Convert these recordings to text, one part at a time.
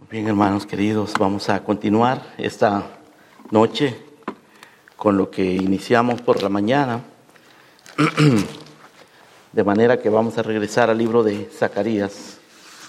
Bien, hermanos queridos, vamos a continuar esta noche con lo que iniciamos por la mañana, de manera que vamos a regresar al libro de Zacarías.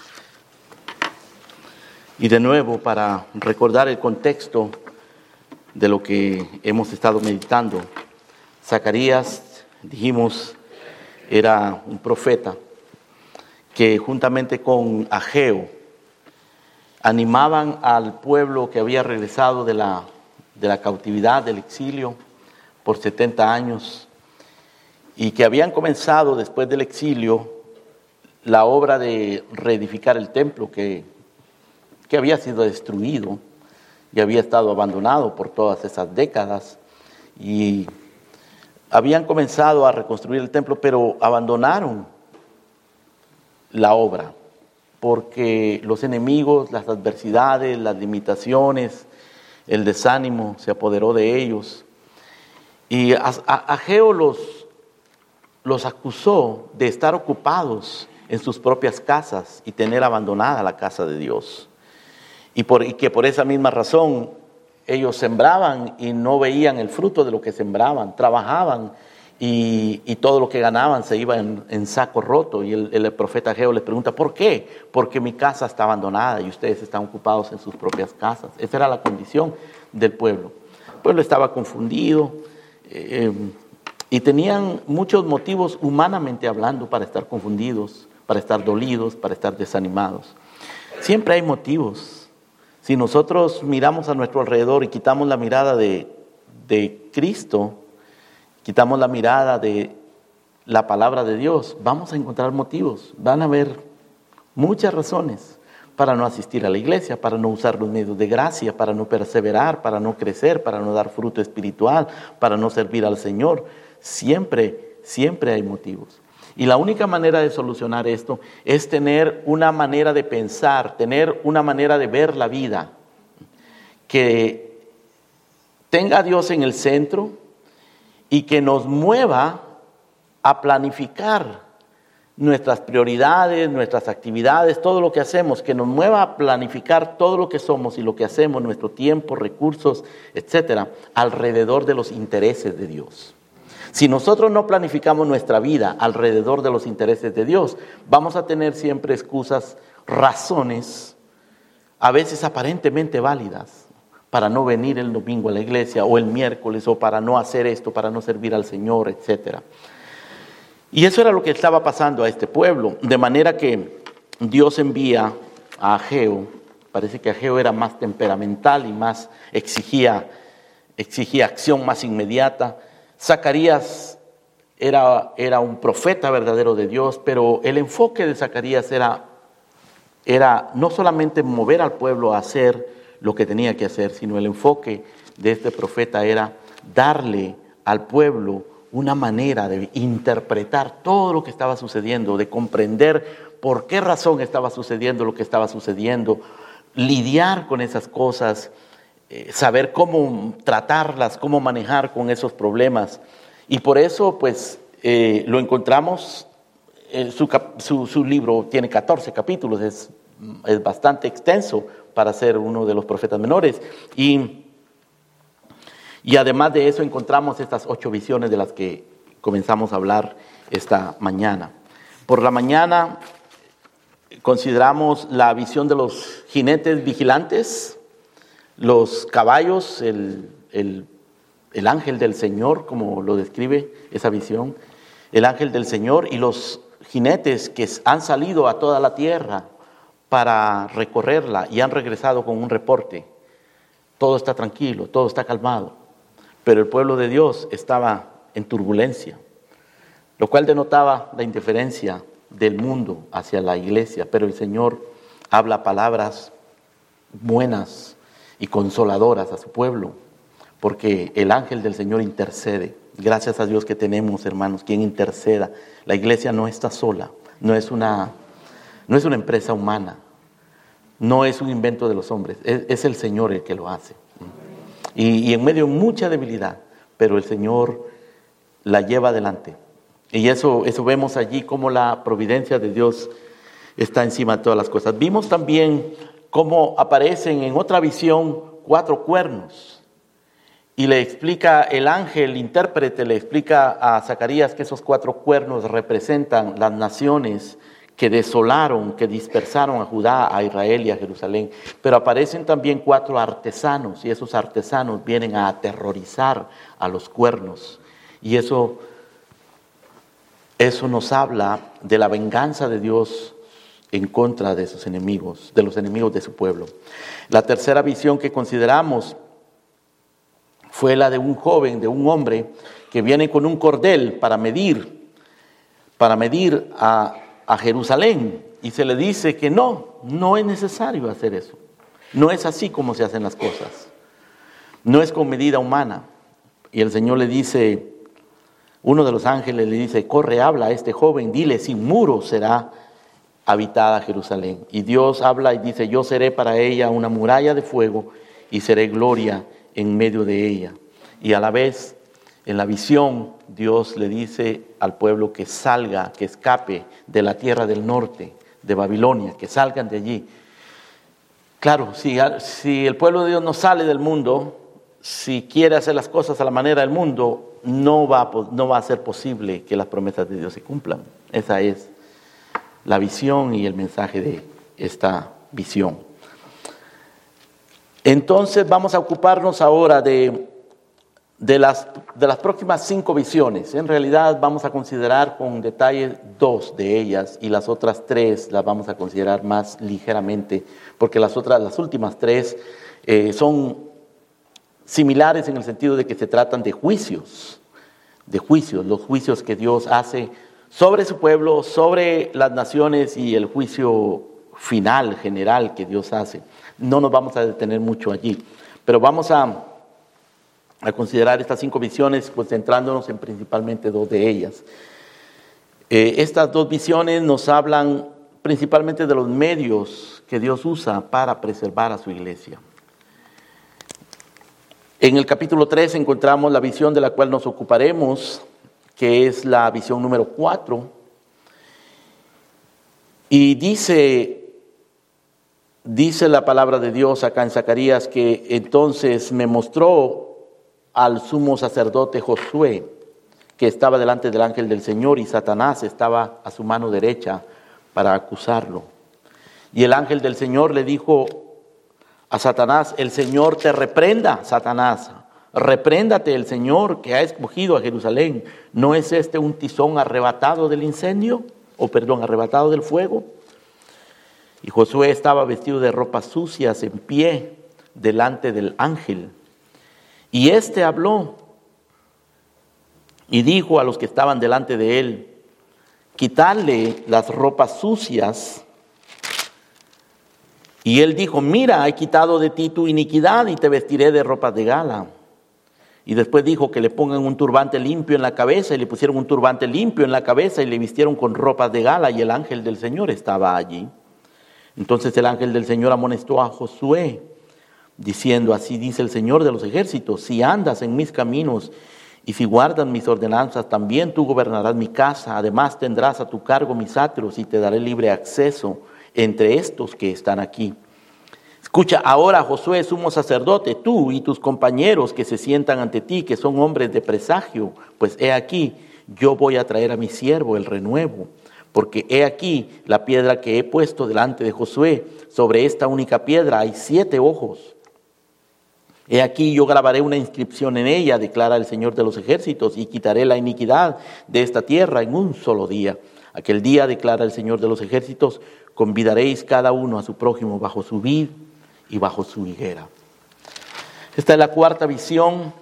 Y de nuevo, para recordar el contexto de lo que hemos estado meditando, Zacarías, dijimos, era un profeta que juntamente con Ageo animaban al pueblo que había regresado de la cautividad, del exilio, por 70 años, y que habían comenzado después del exilio la obra de reedificar el templo que había sido destruido y había estado abandonado por todas esas décadas, y habían comenzado a reconstruir el templo, pero abandonaron la obra, porque los enemigos, las adversidades, las limitaciones, el desánimo se apoderó de ellos. Y Ageo los acusó de estar ocupados en sus propias casas y tener abandonada la casa de Dios. Y que por esa misma razón ellos sembraban y no veían el fruto de lo que sembraban, trabajaban y todo lo que ganaban se iba en saco roto. Y el profeta Ageo les pregunta, ¿por qué? Porque mi casa está abandonada y ustedes están ocupados en sus propias casas. Esa era la condición del pueblo. El pueblo estaba confundido y tenían muchos motivos humanamente hablando para estar confundidos, para estar dolidos, para estar desanimados. Siempre hay motivos. Si nosotros miramos a nuestro alrededor y quitamos la mirada de Cristo, quitamos la mirada de la palabra de Dios, vamos a encontrar motivos. Van a haber muchas razones para no asistir a la iglesia, para no usar los medios de gracia, para no perseverar, para no crecer, para no dar fruto espiritual, para no servir al Señor. Siempre hay motivos. Y la única manera de solucionar esto es tener una manera de pensar, tener una manera de ver la vida, que tenga a Dios en el centro y que nos mueva a planificar nuestras prioridades, nuestras actividades, todo lo que hacemos, que nos mueva a planificar todo lo que somos y lo que hacemos, nuestro tiempo, recursos, etcétera, alrededor de los intereses de Dios. Si nosotros no planificamos nuestra vida alrededor de los intereses de Dios, vamos a tener siempre excusas, razones, a veces aparentemente válidas, para no venir el domingo a la iglesia o el miércoles, o para no hacer esto, para no servir al Señor, etcétera. Y eso era lo que estaba pasando a este pueblo, de manera que Dios envía a Ageo. Parece que Ageo era más temperamental y más exigía acción más inmediata. Zacarías era un profeta verdadero de Dios, pero el enfoque de Zacarías era no solamente mover al pueblo a hacer lo que tenía que hacer, sino el enfoque de este profeta era darle al pueblo una manera de interpretar todo lo que estaba sucediendo, de comprender por qué razón estaba sucediendo lo que estaba sucediendo, lidiar con esas cosas, saber cómo tratarlas, cómo manejar con esos problemas. Y por eso, pues, lo encontramos, su libro tiene 14 capítulos, es bastante extenso para ser uno de los profetas menores. Y además de eso encontramos estas 8 visiones de las que comenzamos a hablar esta mañana. Por la mañana consideramos la visión de los jinetes vigilantes, los caballos, el ángel del Señor, como lo describe esa visión, el ángel del Señor y los jinetes que han salido a toda la tierra para recorrerla y han regresado con un reporte. Todo está tranquilo, todo está calmado, pero el pueblo de Dios estaba en turbulencia, lo cual denotaba la indiferencia del mundo hacia la iglesia. Pero el Señor habla palabras buenas y consoladoras a su pueblo, porque el ángel del Señor intercede. Gracias a Dios que tenemos, hermanos, quien interceda. La iglesia no está sola, no es una empresa humana, no es un invento de los hombres, es el Señor el que lo hace. Y en medio de mucha debilidad, pero el Señor la lleva adelante. Y eso vemos allí como la providencia de Dios está encima de todas las cosas. Vimos también cómo aparecen en otra visión 4 cuernos. Y le explica el ángel, el intérprete, le explica a Zacarías que esos 4 cuernos representan las naciones que desolaron, que dispersaron a Judá, a Israel y a Jerusalén. Pero aparecen también 4 artesanos, y esos artesanos vienen a aterrorizar a los cuernos. Y eso nos habla de la venganza de Dios en contra de sus enemigos, de los enemigos de su pueblo. La tercera visión que consideramos fue la de un joven, de un hombre que viene con un cordel para medir a Jerusalén, y se le dice que no es necesario hacer eso. No es así como se hacen las cosas. No es con medida humana. Y el Señor le dice, uno de los ángeles le dice, corre, habla a este joven, dile, sin muro será habitada Jerusalén. Y Dios habla y dice, yo seré para ella una muralla de fuego y seré gloria en medio de ella. Y a la vez, en la visión, Dios le dice al pueblo que salga, que escape de la tierra del norte, de Babilonia, que salgan de allí. Claro, si el pueblo de Dios no sale del mundo, si quiere hacer las cosas a la manera del mundo, no va a ser posible que las promesas de Dios se cumplan. Esa es la visión y el mensaje de esta visión. Entonces vamos a ocuparnos ahora de las próximas 5 visiones. En realidad vamos a considerar con detalle 2 de ellas, y las otras 3 las vamos a considerar más ligeramente, porque las últimas 3 son similares en el sentido de que se tratan de juicios, los juicios que Dios hace sobre su pueblo, sobre las naciones, y el juicio final, general, que Dios hace. No nos vamos a detener mucho allí, pero vamos a considerar estas 5 visiones, pues centrándonos en principalmente 2 de ellas. Estas 2 visiones nos hablan principalmente de los medios que Dios usa para preservar a su iglesia. En el capítulo 3 encontramos la visión de la cual nos ocuparemos, que es la visión número 4, y dice la palabra de Dios acá en Zacarías que entonces me mostró al sumo sacerdote Josué, que estaba delante del ángel del Señor, y Satanás estaba a su mano derecha para acusarlo. Y el ángel del Señor le dijo a Satanás, el Señor te reprenda, Satanás, repréndate el Señor que ha escogido a Jerusalén. ¿No es este un tizón arrebatado del incendio? Arrebatado del fuego. Y Josué estaba vestido de ropas sucias, en pie, delante del ángel. Y éste habló y dijo a los que estaban delante de él, quitadle las ropas sucias. Y él dijo, mira, he quitado de ti tu iniquidad y te vestiré de ropas de gala. Y después dijo que le pongan un turbante limpio en la cabeza, y le pusieron un turbante limpio en la cabeza y le vistieron con ropas de gala, y el ángel del Señor estaba allí. Entonces el ángel del Señor amonestó a Josué, diciendo, así dice el Señor de los ejércitos, si andas en mis caminos y si guardas mis ordenanzas, también tú gobernarás mi casa. Además tendrás a tu cargo mis atrios y te daré libre acceso entre estos que están aquí. Escucha ahora, Josué, sumo sacerdote, tú y tus compañeros que se sientan ante ti, que son hombres de presagio, pues he aquí, yo voy a traer a mi siervo el renuevo, porque he aquí la piedra que he puesto delante de Josué, sobre esta única piedra hay 7 ojos. He aquí yo grabaré una inscripción en ella, declara el Señor de los ejércitos, y quitaré la iniquidad de esta tierra en un solo día. Aquel día, declara el Señor de los ejércitos, convidaréis cada uno a su prójimo bajo su vid y bajo su higuera. Esta es la 4ª visión,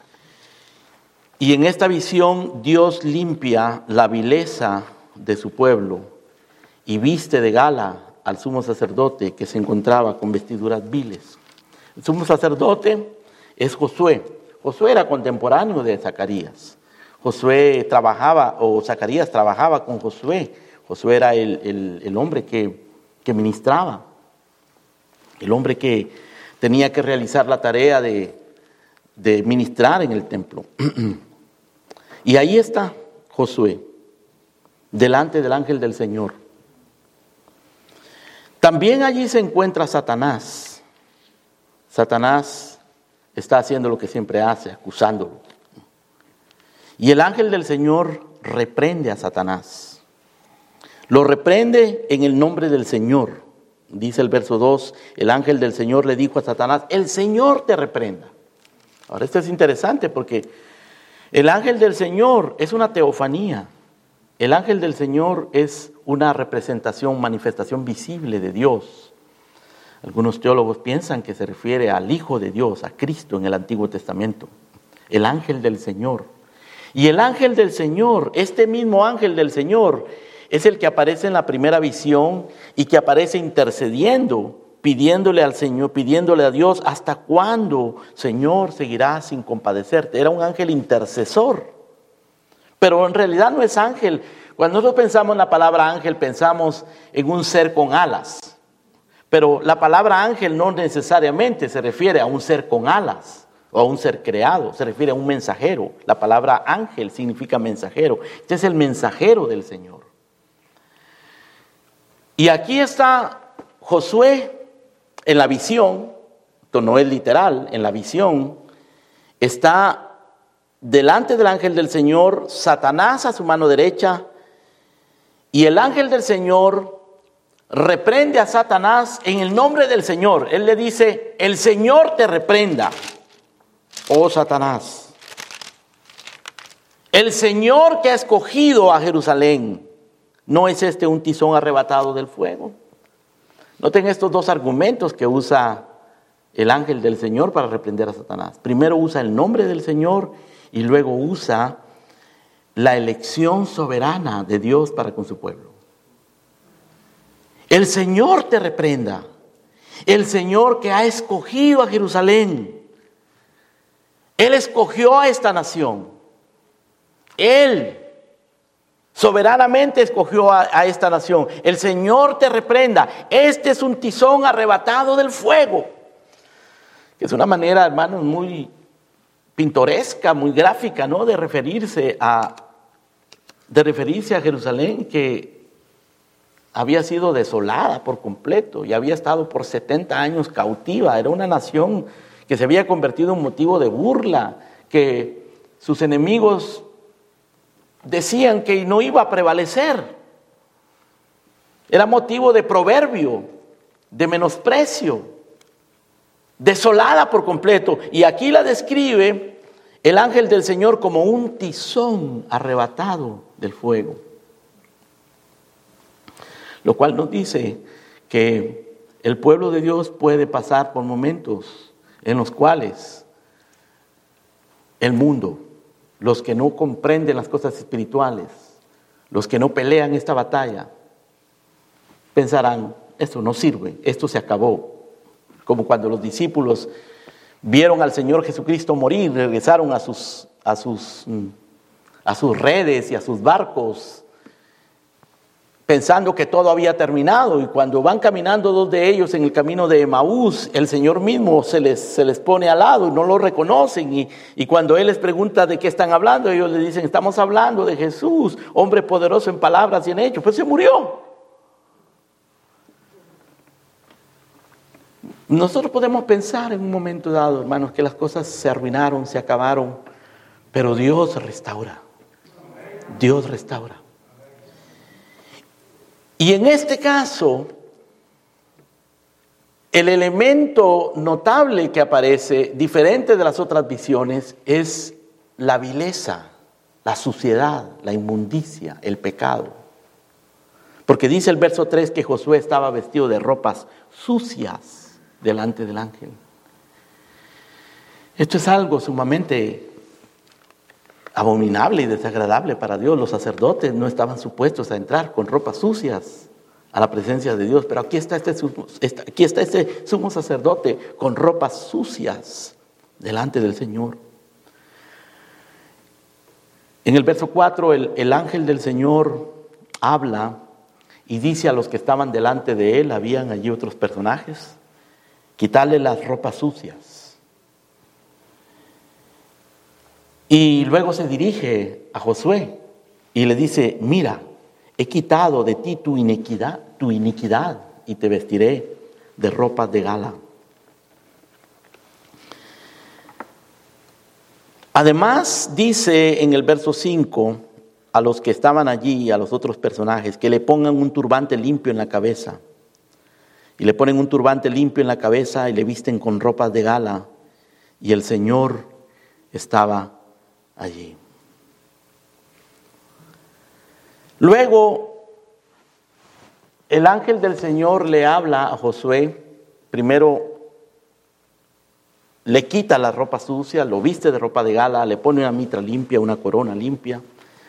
y en esta visión Dios limpia la vileza de su pueblo y viste de gala al sumo sacerdote que se encontraba con vestiduras viles. El sumo sacerdote es Josué. Josué era contemporáneo de Zacarías. Zacarías trabajaba con Josué. Josué era el hombre que ministraba, el hombre que tenía que realizar la tarea de ministrar en el templo. Y ahí está Josué, delante del ángel del Señor. También allí se encuentra Satanás. Satanás está haciendo lo que siempre hace, acusándolo. Y el ángel del Señor reprende a Satanás. Lo reprende en el nombre del Señor. Dice el verso 2, el ángel del Señor le dijo a Satanás, el Señor te reprenda. Ahora esto es interesante porque el ángel del Señor es una teofanía. El ángel del Señor es una representación, manifestación visible de Dios. Algunos teólogos piensan que se refiere al Hijo de Dios, a Cristo en el Antiguo Testamento. El ángel del Señor. Y el ángel del Señor, este mismo ángel del Señor, es el que aparece en la primera visión y que aparece intercediendo, pidiéndole al Señor, pidiéndole a Dios, ¿hasta cuándo, Señor, seguirás sin compadecerte? Era un ángel intercesor. Pero en realidad no es ángel. Cuando nosotros pensamos en la palabra ángel, pensamos en un ser con alas. Pero la palabra ángel no necesariamente se refiere a un ser con alas o a un ser creado, se refiere a un mensajero. La palabra ángel significa mensajero. Este es el mensajero del Señor. Y aquí está Josué en la visión, esto no es literal, en la visión está delante del ángel del Señor, Satanás a su mano derecha, y el ángel del Señor reprende a Satanás en el nombre del Señor. Él le dice, el Señor te reprenda, oh Satanás. El Señor que ha escogido a Jerusalén, ¿no es este un tizón arrebatado del fuego? Noten estos dos argumentos que usa el ángel del Señor para reprender a Satanás. Primero usa el nombre del Señor y luego usa la elección soberana de Dios para con su pueblo. El Señor te reprenda. El Señor que ha escogido a Jerusalén. Él escogió a esta nación. Él soberanamente escogió a esta nación. El Señor te reprenda. Este es un tizón arrebatado del fuego. Que es una manera, hermanos, muy pintoresca, muy gráfica, ¿no? De referirse a Jerusalén, que había sido desolada por completo y había estado por 70 años cautiva. Era una nación que se había convertido en motivo de burla, que sus enemigos decían que no iba a prevalecer. Era motivo de proverbio, de menosprecio, desolada por completo. Y aquí la describe el ángel del Señor como un tizón arrebatado del fuego. Lo cual nos dice que el pueblo de Dios puede pasar por momentos en los cuales el mundo, los que no comprenden las cosas espirituales, los que no pelean esta batalla, pensarán, esto no sirve, esto se acabó. Como cuando los discípulos vieron al Señor Jesucristo morir, regresaron a sus redes y a sus barcos, pensando que todo había terminado. Y cuando van caminando dos de ellos en el camino de Emaús, el Señor mismo se les pone al lado y no lo reconocen. Y cuando Él les pregunta de qué están hablando, ellos le dicen, estamos hablando de Jesús, hombre poderoso en palabras y en hechos. Pues se murió. Nosotros podemos pensar en un momento dado, hermanos, que las cosas se arruinaron, se acabaron, pero Dios restaura. Dios restaura. Y en este caso, el elemento notable que aparece, diferente de las otras visiones, es la vileza, la suciedad, la inmundicia, el pecado. Porque dice el verso 3 que Josué estaba vestido de ropas sucias delante del ángel. Esto es algo sumamente abominable y desagradable para Dios. Los sacerdotes no estaban supuestos a entrar con ropas sucias a la presencia de Dios, pero aquí está este sumo sacerdote con ropas sucias delante del Señor. En el verso 4 el ángel del Señor habla y dice a los que estaban delante de él, habían allí otros personajes, quitarle las ropas sucias. Y luego se dirige a Josué y le dice, mira, he quitado de ti tu iniquidad y te vestiré de ropas de gala. Además, dice en el verso 5 a los que estaban allí, a los otros personajes, que le pongan un turbante limpio en la cabeza. Y le ponen un turbante limpio en la cabeza y le visten con ropas de gala. Y el Señor estaba allí. Luego, el ángel del Señor le habla a Josué. Primero, le quita la ropa sucia, lo viste de ropa de gala, le pone una mitra limpia, una corona limpia,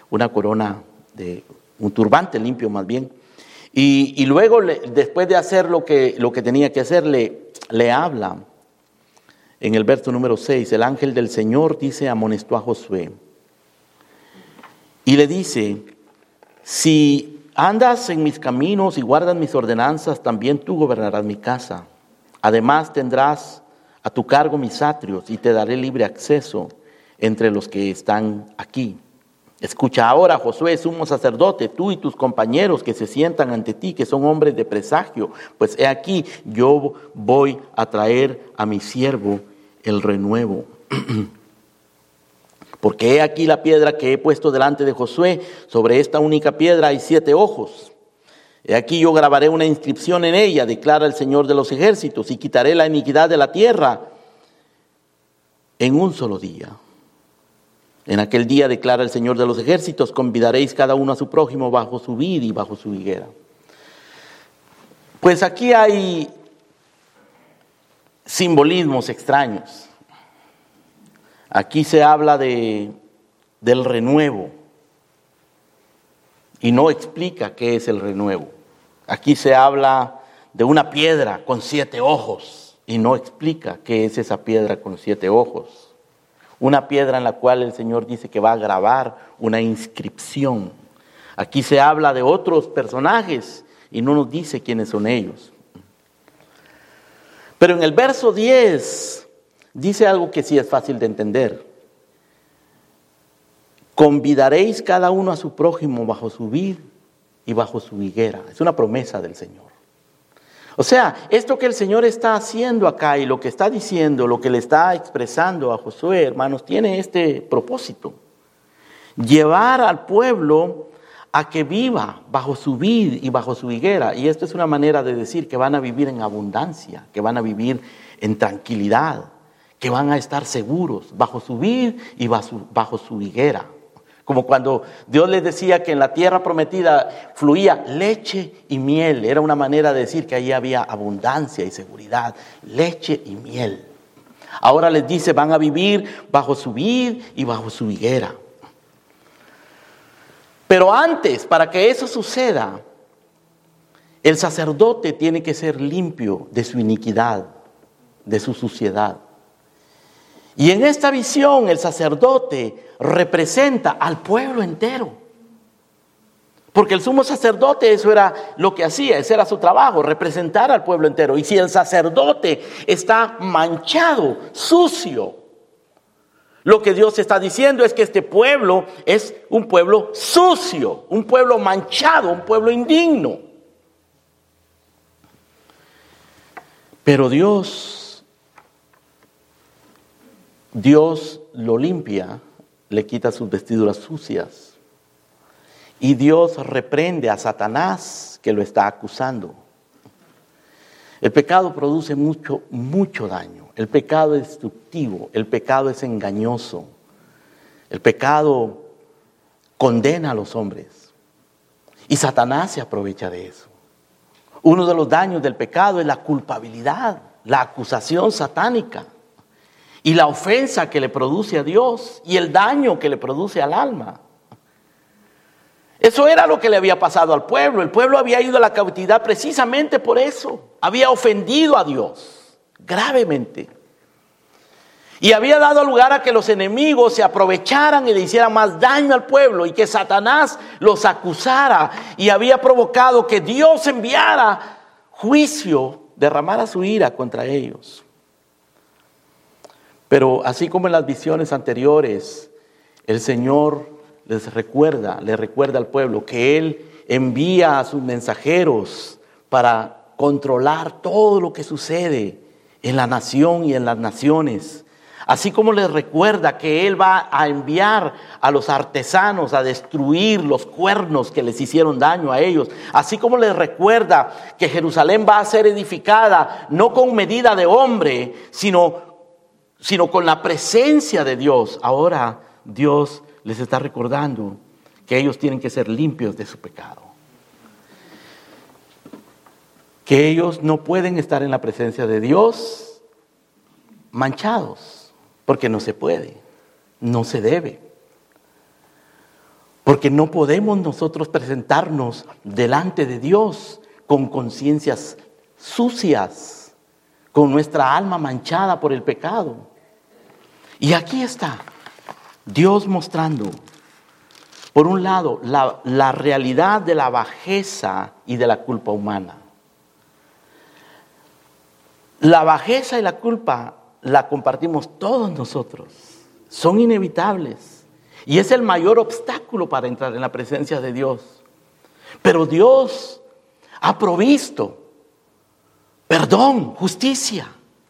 un turbante limpio más bien. Y luego, después de hacer lo que tenía que hacer, le habla. En el verso número 6, el ángel del Señor amonestó a Josué. Y le dice: si andas en mis caminos y guardas mis ordenanzas, también tú gobernarás mi casa. Además tendrás a tu cargo mis atrios y te daré libre acceso entre los que están aquí. Escucha ahora, Josué, sumo sacerdote, tú y tus compañeros que se sientan ante ti, que son hombres de presagio, pues he aquí, yo voy a traer a mi siervo el renuevo. Porque he aquí la piedra que he puesto delante de Josué, sobre esta única piedra hay 7 ojos. He aquí yo grabaré una inscripción en ella, declara el Señor de los ejércitos, y quitaré la iniquidad de la tierra en un solo día. En aquel día, declara el Señor de los ejércitos, convidaréis cada uno a su prójimo bajo su vid y bajo su higuera. Pues aquí hay simbolismos extraños. Aquí se habla del renuevo y no explica qué es el renuevo. Aquí se habla de una piedra con 7 ojos y no explica qué es esa piedra con 7 ojos. Una piedra en la cual el Señor dice que va a grabar una inscripción. Aquí se habla de otros personajes y no nos dice quiénes son ellos. Pero en el verso 10 dice algo que sí es fácil de entender. Convidaréis cada uno a su prójimo bajo su vid y bajo su higuera. Es una promesa del Señor. O sea, esto que el Señor está haciendo acá y lo que está diciendo, lo que le está expresando a Josué, hermanos, tiene este propósito. Llevar al pueblo a que viva bajo su vid y bajo su higuera. Y esto es una manera de decir que van a vivir en abundancia, que van a vivir en tranquilidad, que van a estar seguros bajo su vid y bajo su higuera. Como cuando Dios les decía que en la tierra prometida fluía leche y miel. Era una manera de decir que allí había abundancia y seguridad. Leche y miel. Ahora les dice, van a vivir bajo su vid y bajo su higuera. Pero antes, para que eso suceda, el sacerdote tiene que ser limpio de su iniquidad, de su suciedad. Y en esta visión el sacerdote representa al pueblo entero. Porque el sumo sacerdote eso era lo que hacía, ese era su trabajo, representar al pueblo entero. Y si el sacerdote está manchado, sucio, lo que Dios está diciendo es que este pueblo es un pueblo sucio, un pueblo manchado, un pueblo indigno. Pero Dios lo limpia, le quita sus vestiduras sucias. Y Dios reprende a Satanás que lo está acusando. El pecado produce mucho daño. El pecado es destructivo, el pecado es engañoso. El pecado condena a los hombres. Y Satanás se aprovecha de eso. Uno de los daños del pecado es la culpabilidad, la acusación satánica. Y la ofensa que le produce a Dios y el daño que le produce al alma. Eso era lo que le había pasado al pueblo. El pueblo había ido a la cautividad precisamente por eso. Había ofendido a Dios gravemente. Y había dado lugar a que los enemigos se aprovecharan y le hicieran más daño al pueblo. Y que Satanás los acusara. Y había provocado que Dios enviara juicio, derramara su ira contra ellos. Pero así como en las visiones anteriores, el Señor le recuerda al pueblo que Él envía a sus mensajeros para controlar todo lo que sucede en la nación y en las naciones. Así como les recuerda que Él va a enviar a los artesanos a destruir los cuernos que les hicieron daño a ellos. Así como les recuerda que Jerusalén va a ser edificada no con medida de hombre, sino con la presencia de Dios. Ahora Dios les está recordando que ellos tienen que ser limpios de su pecado. Que ellos no pueden estar en la presencia de Dios manchados. Porque no se puede, no se debe. Porque no podemos nosotros presentarnos delante de Dios con conciencias sucias, con nuestra alma manchada por el pecado. Y aquí está Dios mostrando, por un lado, la realidad de la bajeza y de la culpa humana. La bajeza y la culpa la compartimos todos nosotros. Son inevitables. Y es el mayor obstáculo para entrar en la presencia de Dios. Pero Dios ha provisto perdón, justicia.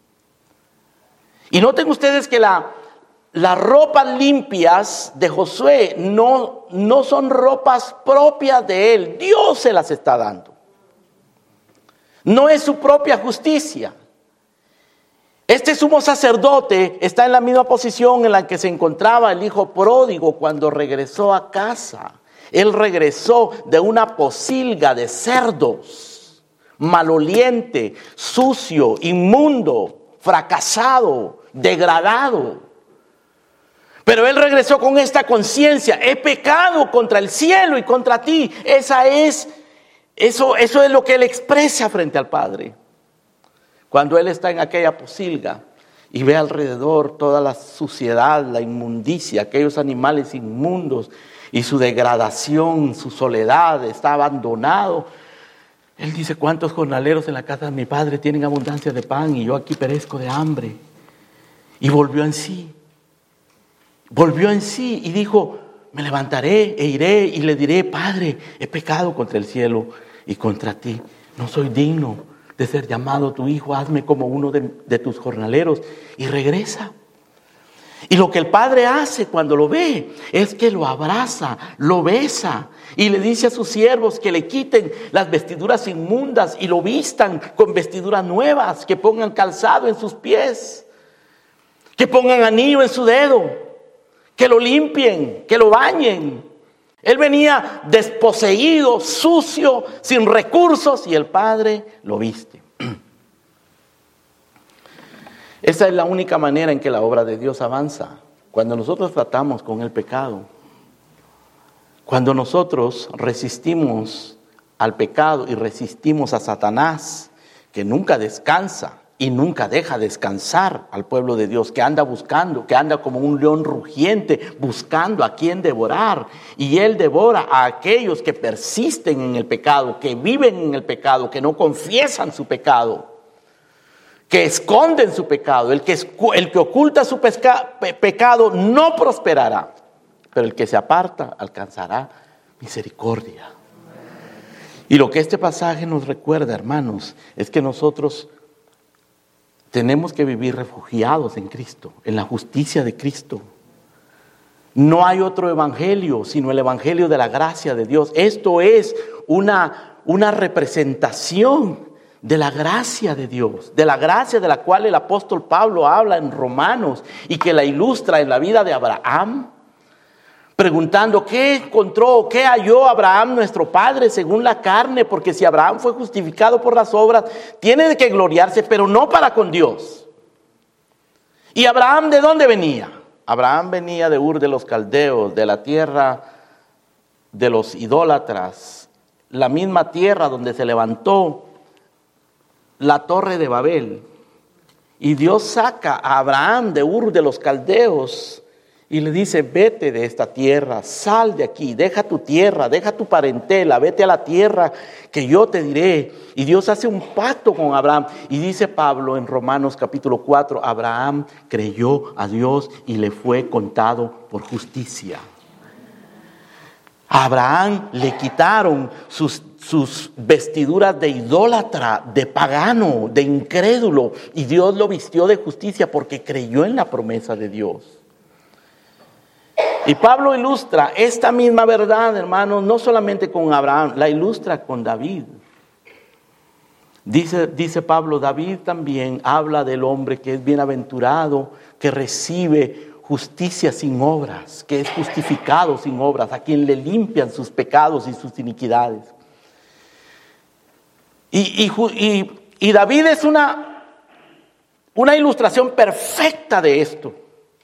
Y noten ustedes que las ropas limpias de Josué no son ropas propias de él. Dios se las está dando. No es su propia justicia. Este sumo sacerdote está en la misma posición en la que se encontraba el hijo pródigo cuando regresó a casa. Él regresó de una posilga de cerdos, maloliente, sucio, inmundo, fracasado, degradado. Pero él regresó con esta conciencia: he pecado contra el cielo y contra ti. Eso es lo que él expresa frente al Padre. Cuando él está en aquella posilga y ve alrededor toda la suciedad, la inmundicia, aquellos animales inmundos y su degradación, su soledad, está abandonado. Él dice: ¿cuántos jornaleros en la casa de mi padre tienen abundancia de pan y yo aquí perezco de hambre? Y volvió en sí. Volvió en sí y dijo: me levantaré e iré y le diré: Padre, he pecado contra el cielo y contra ti. No soy digno de ser llamado tu hijo, hazme como uno de tus jornaleros. Y regresa. Y lo que el padre hace cuando lo ve es que lo abraza, lo besa y le dice a sus siervos que le quiten las vestiduras inmundas y lo vistan con vestiduras nuevas, que pongan calzado en sus pies, que pongan anillo en su dedo, que lo limpien, que lo bañen. Él venía desposeído, sucio, sin recursos, y el Padre lo viste. Esa es la única manera en que la obra de Dios avanza. Cuando nosotros tratamos con el pecado, cuando nosotros resistimos al pecado y resistimos a Satanás, que nunca descansa y nunca deja descansar al pueblo de Dios, que anda buscando, que anda como un león rugiente buscando a quien devorar. Y él devora a aquellos que persisten en el pecado, que viven en el pecado, que no confiesan su pecado, que esconden su pecado. El que oculta su pecado no prosperará, pero el que se aparta alcanzará misericordia. Y lo que este pasaje nos recuerda, hermanos, es que nosotros tenemos que vivir refugiados en Cristo, en la justicia de Cristo. No hay otro evangelio sino el evangelio de la gracia de Dios. Esto es una representación de la gracia de Dios, de la gracia de la cual el apóstol Pablo habla en Romanos y que la ilustra en la vida de Abraham, preguntando: ¿qué encontró, qué halló Abraham nuestro padre según la carne? Porque si Abraham fue justificado por las obras, tiene que gloriarse, pero no para con Dios. ¿Y Abraham de dónde venía? Abraham venía de Ur de los Caldeos, de la tierra de los idólatras, la misma tierra donde se levantó la torre de Babel. Y Dios saca a Abraham de Ur de los Caldeos y le dice: vete de esta tierra, sal de aquí, deja tu tierra, deja tu parentela, vete a la tierra que yo te diré. Y Dios hace un pacto con Abraham. Y dice Pablo en Romanos capítulo 4, Abraham creyó a Dios y le fue contado por justicia. A Abraham le quitaron sus sus vestiduras de idólatra, de pagano, de incrédulo, y Dios lo vistió de justicia porque creyó en la promesa de Dios. Y Pablo ilustra esta misma verdad, hermanos, no solamente con Abraham, la ilustra con David. Dice Pablo, David también habla del hombre que es bienaventurado, que recibe justicia sin obras, que es justificado sin obras, a quien le limpian sus pecados y sus iniquidades. Y David es una ilustración perfecta de esto.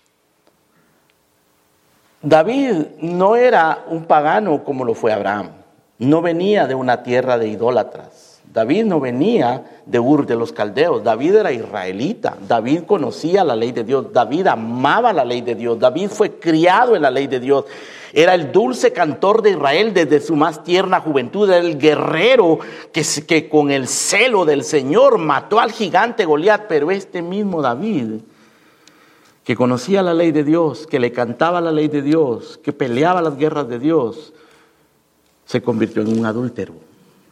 David no era un pagano como lo fue Abraham, no venía de una tierra de idólatras. David no venía de Ur de los Caldeos, David era israelita, David conocía la ley de Dios, David amaba la ley de Dios, David fue criado en la ley de Dios, era el dulce cantor de Israel desde su más tierna juventud, era el guerrero que con el celo del Señor mató al gigante Goliat. Pero este mismo David, que conocía la ley de Dios, que le cantaba la ley de Dios, que peleaba las guerras de Dios, se convirtió en un adúltero.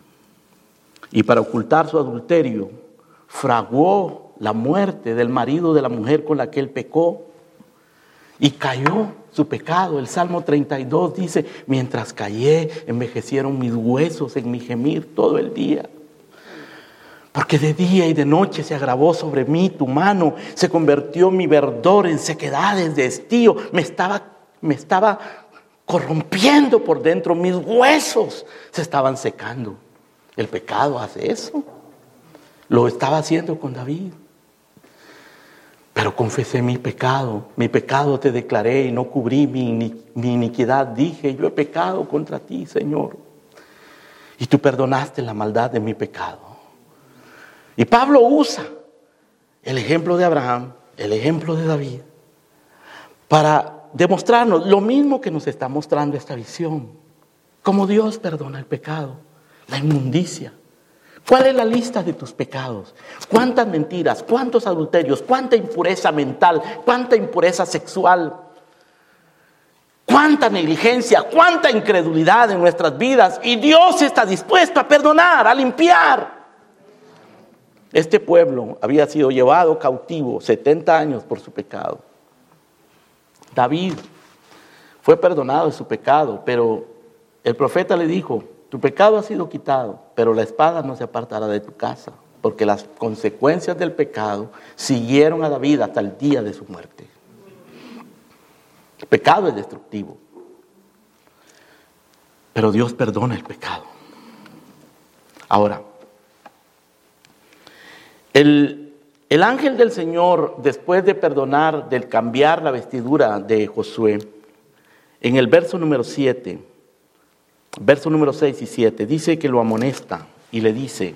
Y para ocultar su adulterio, fraguó la muerte del marido de la mujer con la que él pecó y cayó su pecado. El Salmo 32 dice, mientras callé, envejecieron mis huesos en mi gemir todo el día. Porque de día y de noche se agravó sobre mí tu mano, se convirtió mi verdor en sequedades de estío. Me estaba corrompiendo por dentro, mis huesos se estaban secando. El pecado hace eso. Lo estaba haciendo con David. Pero confesé mi pecado te declaré y no cubrí mi iniquidad. Dije, yo he pecado contra ti, Señor. Y tú perdonaste la maldad de mi pecado. Y Pablo usa el ejemplo de Abraham, el ejemplo de David, para demostrarnos lo mismo que nos está mostrando esta visión. Cómo Dios perdona el pecado. La inmundicia. ¿Cuál es la lista de tus pecados? ¿Cuántas mentiras? ¿Cuántos adulterios? ¿Cuánta impureza mental? ¿Cuánta impureza sexual? ¿Cuánta negligencia? ¿Cuánta incredulidad en nuestras vidas? Y Dios está dispuesto a perdonar, a limpiar. Este pueblo había sido llevado cautivo 70 años por su pecado. David fue perdonado de su pecado, pero el profeta le dijo, tu pecado ha sido quitado, pero la espada no se apartará de tu casa, porque las consecuencias del pecado siguieron a David hasta el día de su muerte. El pecado es destructivo, pero Dios perdona el pecado. Ahora, el ángel del Señor, después de perdonar, de cambiar la vestidura de Josué, en el verso número 7, verso número 6 y 7, dice que lo amonesta y le dice,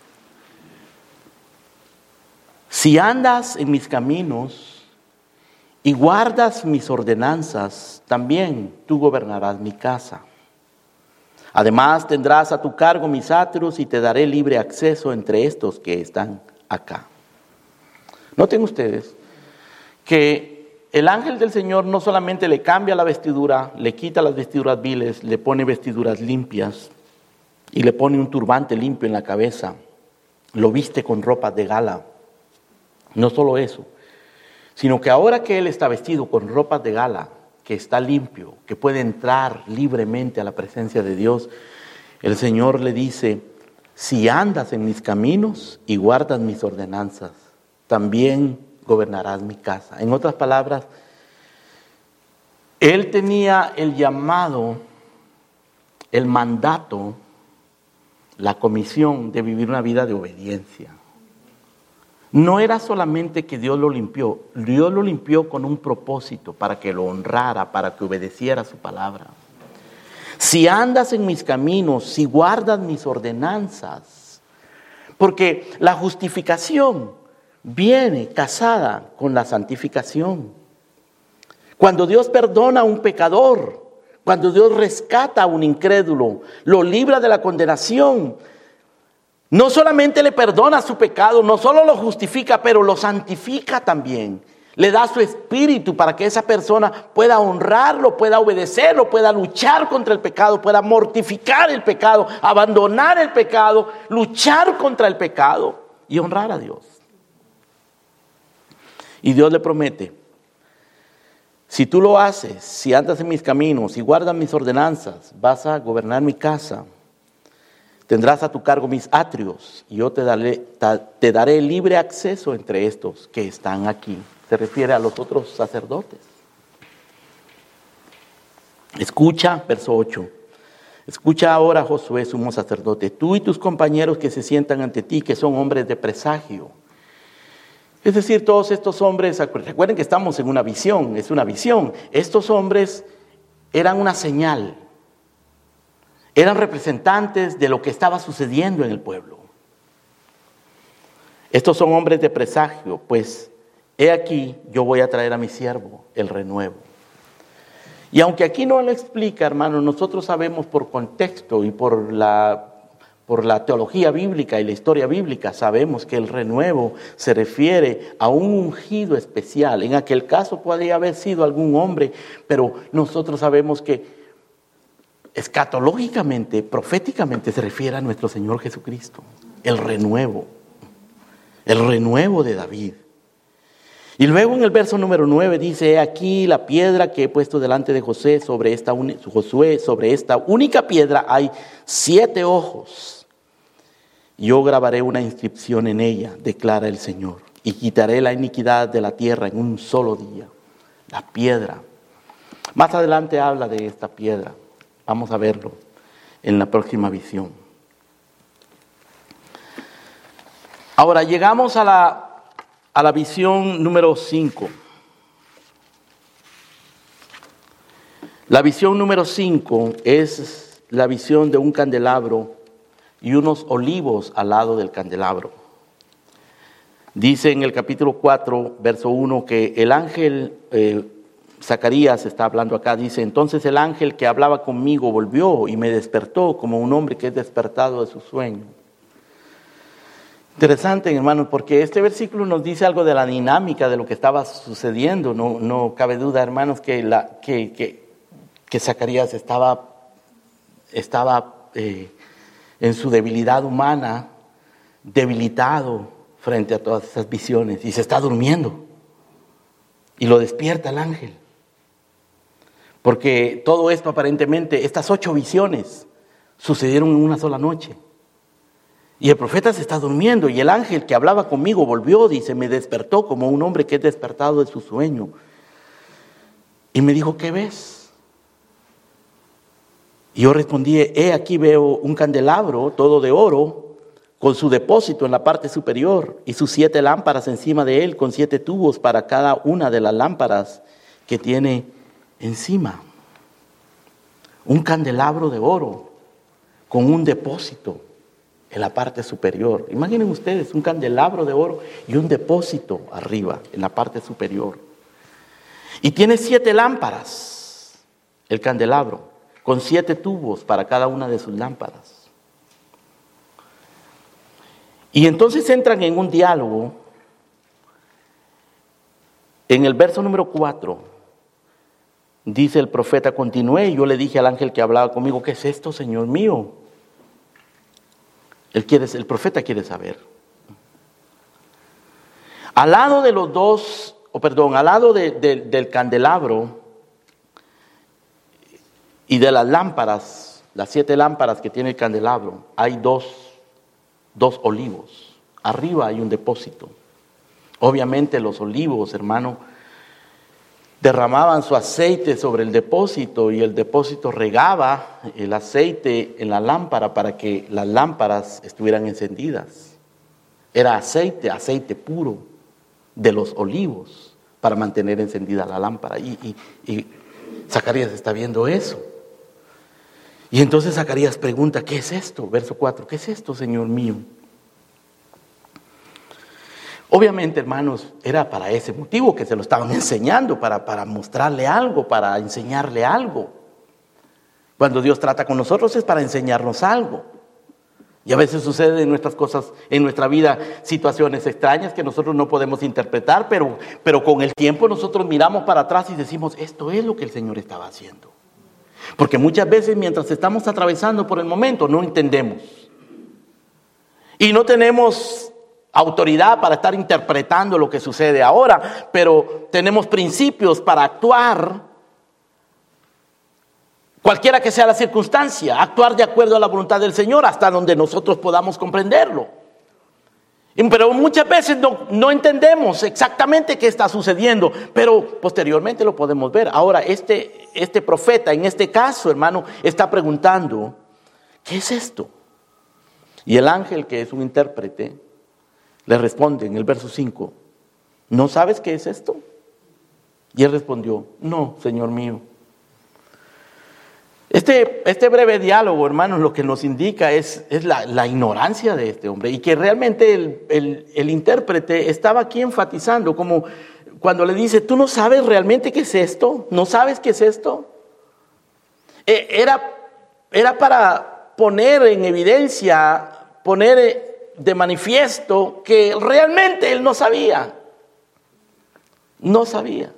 si andas en mis caminos y guardas mis ordenanzas, también tú gobernarás mi casa. Además tendrás a tu cargo mis átrios y te daré libre acceso entre estos que están acá. Noten ustedes que el ángel del Señor no solamente le cambia la vestidura, le quita las vestiduras viles, le pone vestiduras limpias y le pone un turbante limpio en la cabeza, lo viste con ropas de gala. No solo eso, sino que ahora que él está vestido con ropas de gala, que está limpio, que puede entrar libremente a la presencia de Dios, el Señor le dice, si andas en mis caminos y guardas mis ordenanzas, también gobernarás mi casa. En otras palabras, él tenía el llamado, el mandato, la comisión de vivir una vida de obediencia. No era solamente que Dios lo limpió con un propósito para que lo honrara, para que obedeciera su palabra. Si andas en mis caminos, si guardas mis ordenanzas, porque la justificación viene casada con la santificación. Cuando Dios perdona a un pecador, cuando Dios rescata a un incrédulo, lo libra de la condenación, no solamente le perdona su pecado, no solo lo justifica, pero lo santifica también. Le da su espíritu para que esa persona pueda honrarlo, pueda obedecerlo, pueda luchar contra el pecado, pueda mortificar el pecado, abandonar el pecado, luchar contra el pecado y honrar a Dios. Y Dios le promete: si tú lo haces, si andas en mis caminos y guardas mis ordenanzas, vas a gobernar mi casa. Tendrás a tu cargo mis atrios y yo te daré libre acceso entre estos que están aquí. Se refiere a los otros sacerdotes. Escucha, verso 8. Escucha ahora, Josué, sumo sacerdote, tú y tus compañeros que se sientan ante ti, que son hombres de presagio. Es decir, todos estos hombres, recuerden que estamos en una visión, es una visión. Estos hombres eran una señal. Eran representantes de lo que estaba sucediendo en el pueblo. Estos son hombres de presagio, pues he aquí, yo voy a traer a mi siervo el renuevo. Y aunque aquí no lo explica, hermano, nosotros sabemos por contexto y por la teología bíblica y la historia bíblica, sabemos que el renuevo se refiere a un ungido especial. En aquel caso podría haber sido algún hombre, pero nosotros sabemos que escatológicamente, proféticamente, se refiere a nuestro Señor Jesucristo. El renuevo de David. Y luego en el verso número 9 dice: he aquí la piedra que he puesto delante de Josué, sobre esta única piedra hay 7 ojos. Yo grabaré una inscripción en ella, declara el Señor, y quitaré la iniquidad de la tierra en un solo día. La piedra. Más adelante habla de esta piedra. Vamos a verlo en la próxima visión. Ahora llegamos a la visión número 5. La visión número 5 es la visión de un candelabro y unos olivos al lado del candelabro. Dice en el capítulo 4, verso 1, que el ángel, Zacarías está hablando acá, dice: entonces el ángel que hablaba conmigo volvió y me despertó como un hombre que es despertado de su sueño. Interesante, hermanos, porque este versículo nos dice algo de la dinámica de lo que estaba sucediendo. No cabe duda, hermanos, que Zacarías estaba en su debilidad humana, debilitado frente a todas esas visiones, y se está durmiendo. Y lo despierta el ángel. Porque todo esto aparentemente, estas 8 visiones, sucedieron en una sola noche. Y el profeta se está durmiendo, y el ángel que hablaba conmigo volvió, dice, me despertó como un hombre que es despertado de su sueño. Y me dijo: ¿qué ves? Y yo respondí: he aquí veo un candelabro todo de oro, con su depósito en la parte superior, y sus 7 lámparas encima de él, con 7 tubos para cada una de las lámparas que tiene encima. Un candelabro de oro, con un depósito en la parte superior. Imaginen ustedes, un candelabro de oro y un depósito arriba, en la parte superior. Y tiene 7 lámparas, el candelabro, con 7 tubos para cada una de sus lámparas. Y entonces entran en un diálogo. En el verso número 4, dice el profeta: continué, y yo le dije al ángel que hablaba conmigo: ¿qué es esto, Señor mío? El profeta quiere saber. Al lado de al lado del candelabro y de las lámparas, las 7 lámparas que tiene el candelabro, hay dos olivos. Arriba hay un depósito. Obviamente los olivos, hermano, derramaban su aceite sobre el depósito, y el depósito regaba el aceite en la lámpara para que las lámparas estuvieran encendidas. Era aceite puro de los olivos para mantener encendida la lámpara. Y Zacarías está viendo eso. Y entonces Zacarías pregunta: ¿qué es esto? Verso 4, ¿qué es esto, Señor mío? Obviamente, hermanos, era para ese motivo que se lo estaban enseñando, para mostrarle algo, para enseñarle algo. Cuando Dios trata con nosotros es para enseñarnos algo. Y a veces sucede en nuestras cosas, en nuestra vida, situaciones extrañas que nosotros no podemos interpretar, pero con el tiempo nosotros miramos para atrás y decimos, esto es lo que el Señor estaba haciendo. Porque muchas veces mientras estamos atravesando por el momento no entendemos. Y no tenemos autoridad para estar interpretando lo que sucede ahora, pero tenemos principios para actuar. Cualquiera que sea la circunstancia, actuar de acuerdo a la voluntad del Señor hasta donde nosotros podamos comprenderlo. Pero muchas veces no entendemos exactamente qué está sucediendo, pero posteriormente lo podemos ver. Ahora, este profeta, en este caso, hermano, está preguntando, ¿qué es esto? Y el ángel, que es un intérprete, le responde en el verso 5, ¿no sabes qué es esto? Y él respondió, no, Señor mío. Este breve diálogo, hermanos, lo que nos indica es la ignorancia de este hombre y que realmente el intérprete estaba aquí enfatizando, como cuando le dice, ¿tú no sabes realmente qué es esto? ¿No sabes qué es esto? Era para poner en evidencia, poner de manifiesto que realmente él no sabía. No sabía.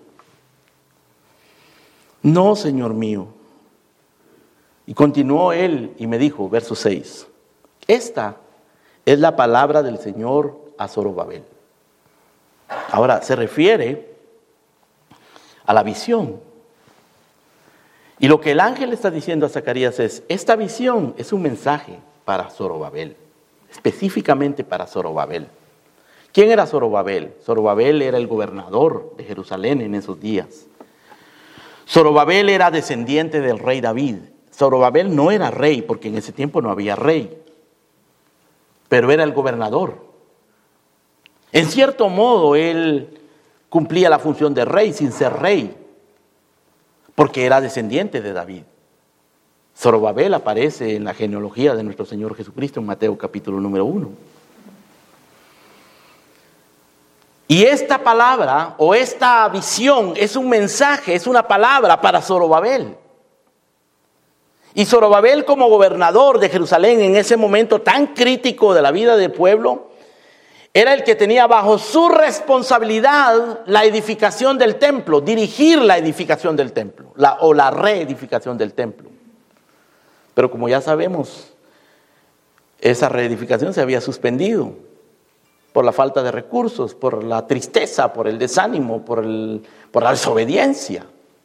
No, Señor mío. Y continuó él y me dijo, verso 6, esta es la palabra del Señor a Zorobabel. Ahora, se refiere a la visión. Y lo que el ángel está diciendo a Zacarías es, esta visión es un mensaje para Zorobabel, específicamente para Zorobabel. ¿Quién era Zorobabel? Zorobabel era el gobernador de Jerusalén en esos días. Zorobabel era descendiente del rey David. Zorobabel no era rey, porque en ese tiempo no había rey, pero era el gobernador. En cierto modo, él cumplía la función de rey sin ser rey, porque era descendiente de David. Zorobabel aparece en la genealogía de nuestro Señor Jesucristo en Mateo capítulo número 1. Y esta palabra o esta visión es un mensaje, es una palabra para Zorobabel. Y Zorobabel, como gobernador de Jerusalén en ese momento tan crítico de la vida del pueblo, era el que tenía bajo su responsabilidad la edificación del templo, dirigir la edificación del templo, la reedificación del templo. Pero como ya sabemos, esa reedificación se había suspendido por la falta de recursos, por la tristeza, por el desánimo, por la desobediencia.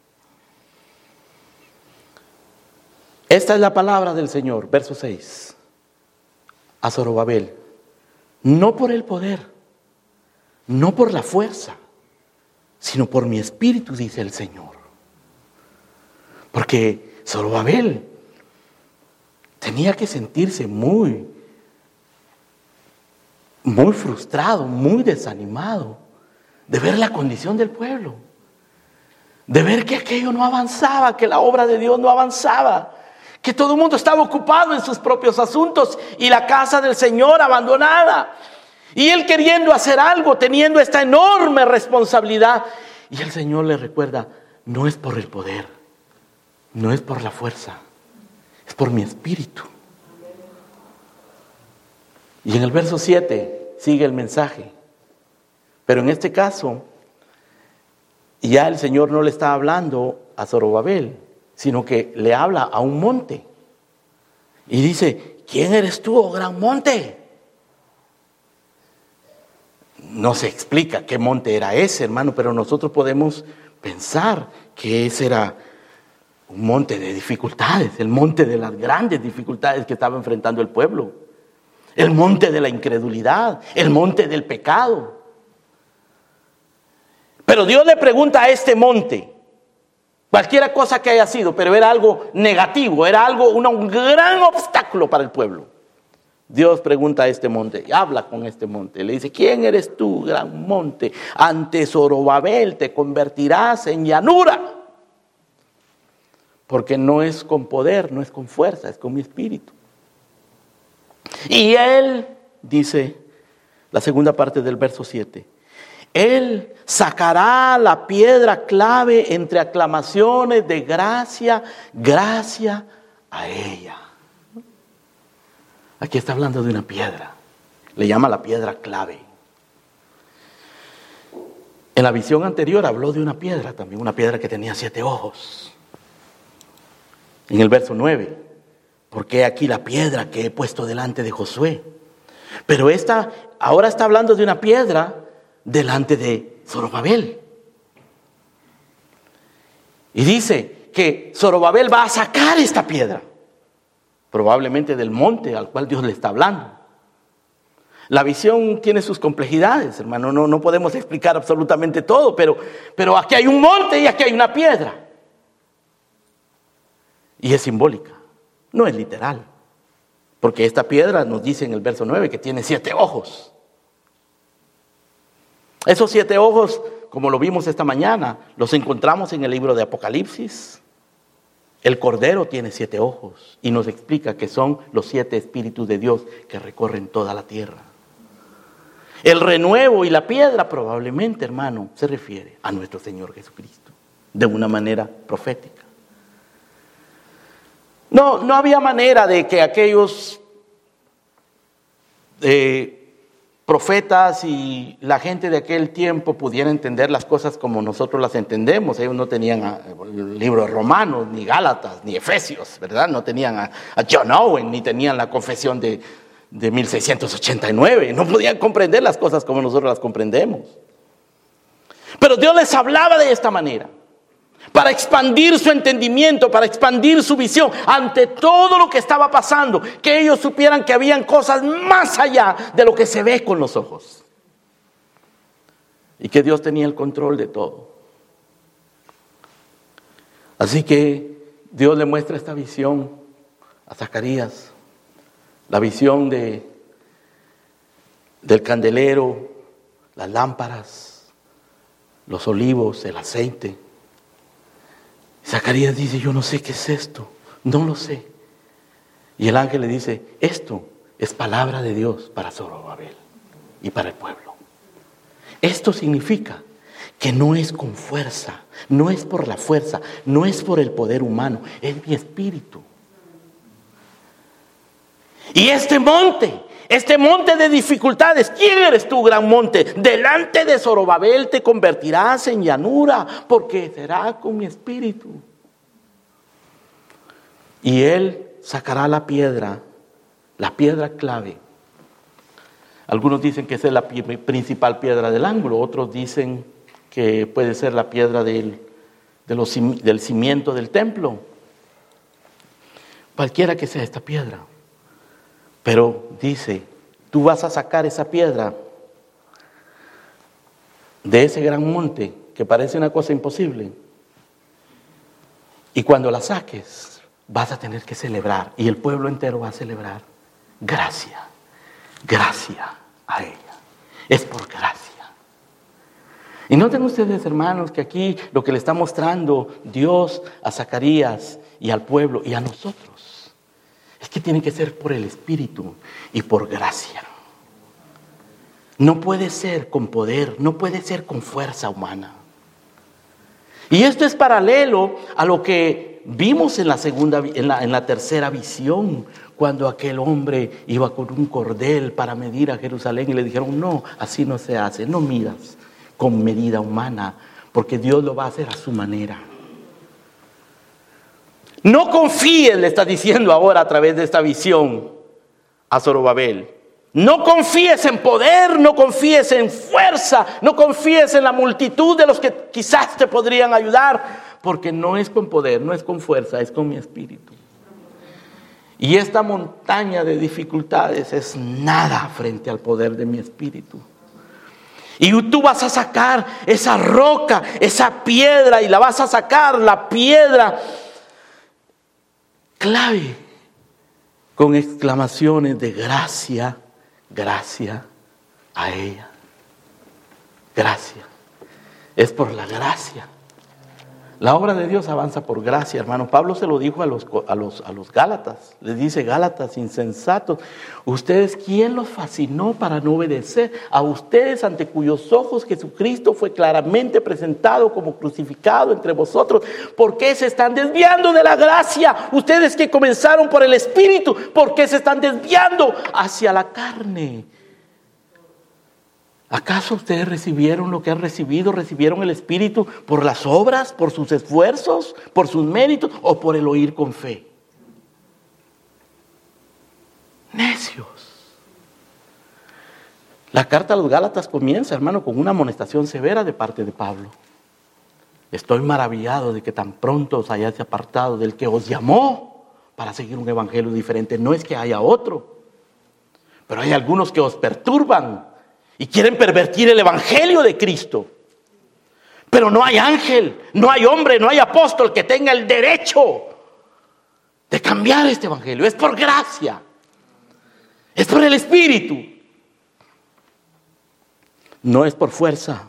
Esta es la palabra del Señor, verso 6, a Zorobabel, no por el poder, no por la fuerza, sino por mi espíritu, dice el Señor. Porque Zorobabel tenía que sentirse muy frustrado, muy desanimado de ver la condición del pueblo, de ver que aquello no avanzaba, que la obra de Dios no avanzaba, que todo el mundo estaba ocupado en sus propios asuntos y la casa del Señor abandonada. Y él queriendo hacer algo, teniendo esta enorme responsabilidad. Y el Señor le recuerda, no es por el poder, no es por la fuerza, es por mi espíritu. Y en el verso 7 sigue el mensaje. Pero en este caso, ya el Señor no le está hablando a Zorobabel, sino que le habla a un monte. Y dice, ¿quién eres tú, oh gran monte? No se explica qué monte era ese, hermano, pero nosotros podemos pensar que ese era un monte de dificultades, el monte de las grandes dificultades que estaba enfrentando el pueblo, el monte de la incredulidad, el monte del pecado. Pero Dios le pregunta a este monte, cualquiera cosa que haya sido, pero era algo negativo, era algo, un gran obstáculo para el pueblo. Dios pregunta a este monte, y habla con este monte, le dice, ¿quién eres tú, gran monte? Ante Zorobabel te convertirás en llanura, porque no es con poder, no es con fuerza, es con mi espíritu. Y él, dice la segunda parte del verso 7, él sacará la piedra clave entre aclamaciones de gracia, gracia a ella. Aquí está hablando de una piedra. Le llama la piedra clave. En la visión anterior habló de una piedra, también una piedra que tenía 7 ojos. En el verso 9, porque aquí la piedra que he puesto delante de Josué. Pero ahora está hablando de una piedra delante de Zorobabel. Y dice que Zorobabel va a sacar esta piedra, probablemente del monte al cual Dios le está hablando. La visión tiene sus complejidades, hermano. No podemos explicar absolutamente todo, pero aquí hay un monte y aquí hay una piedra. Y es simbólica, no es literal. Porque esta piedra nos dice en el verso 9 que tiene 7 ojos. Esos 7 ojos, como lo vimos esta mañana, los encontramos en el libro de Apocalipsis. El Cordero tiene 7 ojos y nos explica que son los 7 espíritus de Dios que recorren toda la tierra. El renuevo y la piedra probablemente, hermano, se refiere a nuestro Señor Jesucristo, de una manera profética. No había manera de que aquellos profetas y la gente de aquel tiempo pudieran entender las cosas como nosotros las entendemos. Ellos no tenían el libro de Romanos, ni Gálatas, ni Efesios, ¿verdad? No tenían a John Owen, ni tenían la confesión de 1689. No podían comprender las cosas como nosotros las comprendemos. Pero Dios les hablaba de esta manera, para expandir su entendimiento, para expandir su visión ante todo lo que estaba pasando, que ellos supieran que habían cosas más allá de lo que se ve con los ojos, y que Dios tenía el control de todo. Así que Dios le muestra esta visión a Zacarías, la visión del candelero, las lámparas, los olivos, el aceite. Zacarías dice: yo no sé qué es esto, no lo sé. Y el ángel le dice: esto es palabra de Dios para Zorobabel y para el pueblo. Esto significa que no es con fuerza, no es por la fuerza, no es por el poder humano, es mi espíritu. Y este monte de dificultades, ¿quién eres tú, gran monte? Delante de Zorobabel te convertirás en llanura, porque será con mi espíritu. Y él sacará la piedra clave. Algunos dicen que esa es la principal piedra del ángulo, otros dicen que puede ser la piedra del cimiento del templo. Cualquiera que sea esta piedra. Pero dice: tú vas a sacar esa piedra de ese gran monte que parece una cosa imposible. Y cuando la saques, vas a tener que celebrar. Y el pueblo entero va a celebrar. Gracia a ella. Es por gracia. Y noten ustedes, hermanos, que aquí lo que le está mostrando Dios a Zacarías y al pueblo y a nosotros es que tiene que ser por el Espíritu y por gracia. No puede ser con poder, no puede ser con fuerza humana. Y esto es paralelo a lo que vimos en la tercera visión, cuando aquel hombre iba con un cordel para medir a Jerusalén y le dijeron: no, así no se hace, no midas con medida humana, porque Dios lo va a hacer a su manera. No confíes, le está diciendo ahora a través de esta visión a Zorobabel. No confíes en poder, no confíes en fuerza, no confíes en la multitud de los que quizás te podrían ayudar, porque no es con poder, no es con fuerza, es con mi espíritu. Y esta montaña de dificultades es nada frente al poder de mi espíritu. Y tú vas a sacar esa roca, esa piedra, y la vas a sacar, la piedra clave, con exclamaciones de gracia a ella. Gracia. Es por la gracia. La obra de Dios avanza por gracia, hermano. Pablo se lo dijo a los Gálatas. Les dice: Gálatas insensatos, ¿ustedes quién los fascinó para no obedecer? A ustedes, ante cuyos ojos Jesucristo fue claramente presentado como crucificado entre vosotros, ¿por qué se están desviando de la gracia? Ustedes que comenzaron por el Espíritu, ¿por qué se están desviando hacia la carne? ¿Acaso ustedes recibieron lo que han recibido? ¿Recibieron el Espíritu por las obras, por sus esfuerzos, por sus méritos o por el oír con fe? Necios. La carta a los Gálatas comienza, hermano, con una amonestación severa de parte de Pablo. Estoy maravillado de que tan pronto os hayáis apartado del que os llamó para seguir un evangelio diferente. No es que haya otro, pero hay algunos que os perturban y quieren pervertir el evangelio de Cristo. Pero no hay ángel, no hay hombre, no hay apóstol que tenga el derecho de cambiar este evangelio. Es por gracia, es por el Espíritu. No es por fuerza,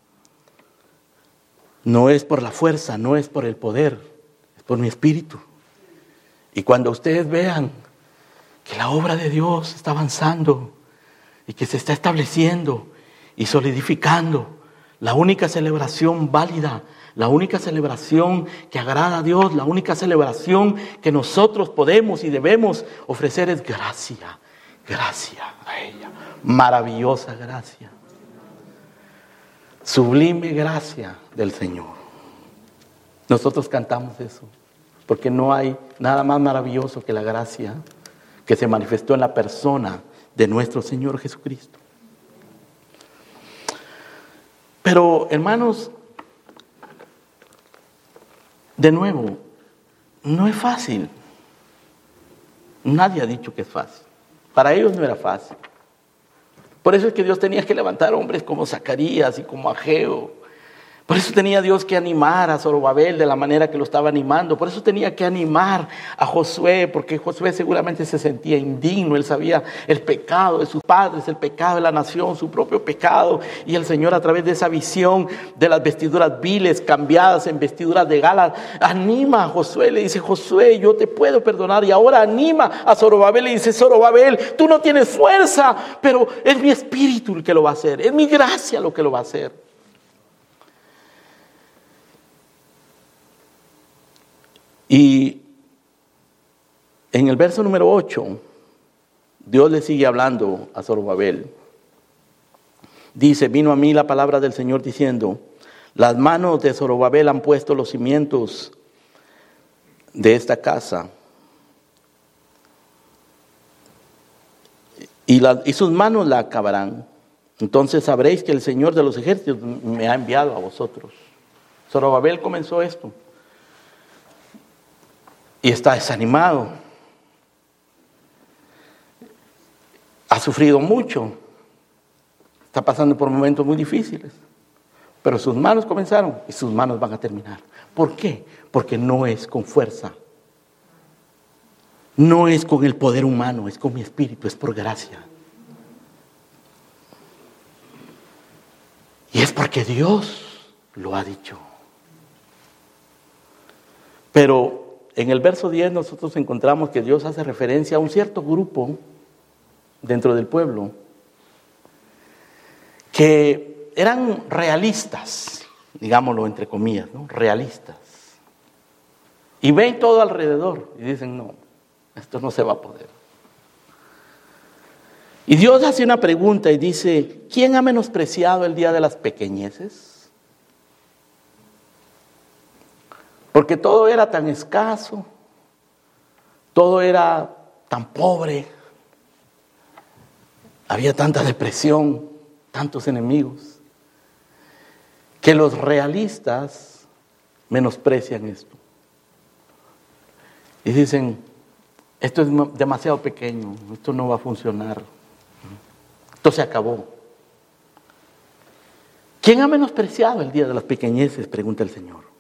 no es por la fuerza, no es por el poder, es por mi Espíritu. Y cuando ustedes vean que la obra de Dios está avanzando y que se está estableciendo y solidificando, la única celebración válida, la única celebración que agrada a Dios, la única celebración que nosotros podemos y debemos ofrecer es gracia, gracia a ella, maravillosa gracia, sublime gracia del Señor. Nosotros cantamos eso, porque no hay nada más maravilloso que la gracia que se manifestó en la persona de nuestro Señor Jesucristo. Pero, hermanos, de nuevo, no es fácil. Nadie ha dicho que es fácil. Para ellos no era fácil. Por eso es que Dios tenía que levantar hombres como Zacarías y como Ageo. Por eso tenía Dios que animar a Zorobabel de la manera que lo estaba animando. Por eso tenía que animar a Josué, porque Josué seguramente se sentía indigno. Él sabía el pecado de sus padres, el pecado de la nación, su propio pecado. Y el Señor, a través de esa visión de las vestiduras viles cambiadas en vestiduras de gala, anima a Josué. Le dice: Josué, yo te puedo perdonar. Y ahora anima a Zorobabel. Le dice: Zorobabel, tú no tienes fuerza, pero es mi Espíritu el que lo va a hacer. Es mi gracia lo que lo va a hacer. Y en el verso número 8, Dios le sigue hablando a Zorobabel. Dice: vino a mí la palabra del Señor diciendo: las manos de Zorobabel han puesto los cimientos de esta casa, y sus manos la acabarán. Entonces sabréis que el Señor de los ejércitos me ha enviado a vosotros. Zorobabel comenzó esto. Y está desanimado. Ha sufrido mucho. Está pasando por momentos muy difíciles. Pero sus manos comenzaron y sus manos van a terminar. ¿Por qué? Porque no es con fuerza. No es con el poder humano, es con mi Espíritu, es por gracia. Y es porque Dios lo ha dicho. Pero en el verso 10 nosotros encontramos que Dios hace referencia a un cierto grupo dentro del pueblo que eran realistas, digámoslo entre comillas, ¿no? Realistas. Y ven todo alrededor y dicen: no, esto no se va a poder. Y Dios hace una pregunta y dice: ¿quién ha menospreciado el día de las pequeñeces? Porque todo era tan escaso, todo era tan pobre, había tanta depresión, tantos enemigos, que los realistas menosprecian esto. Y dicen: esto es demasiado pequeño, esto no va a funcionar, esto se acabó. ¿Quién ha menospreciado el día de las pequeñeces?, pregunta el Señor.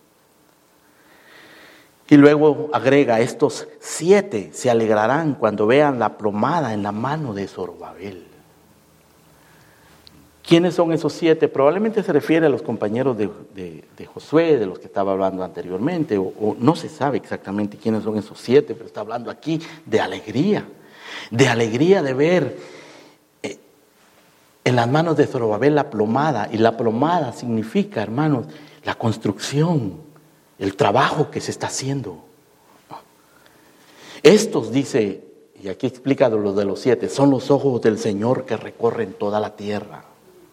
Y luego agrega: estos 7 se alegrarán cuando vean la plomada en la mano de Zorobabel. ¿Quiénes son esos 7? Probablemente se refiere a los compañeros de Josué, de los que estaba hablando anteriormente, o no se sabe exactamente quiénes son esos 7, pero está hablando aquí de alegría de ver en las manos de Zorobabel la plomada, y la plomada significa, hermanos, la construcción, el trabajo que se está haciendo. Estos, dice, y aquí explica los de los 7, son los ojos del Señor que recorren toda la tierra.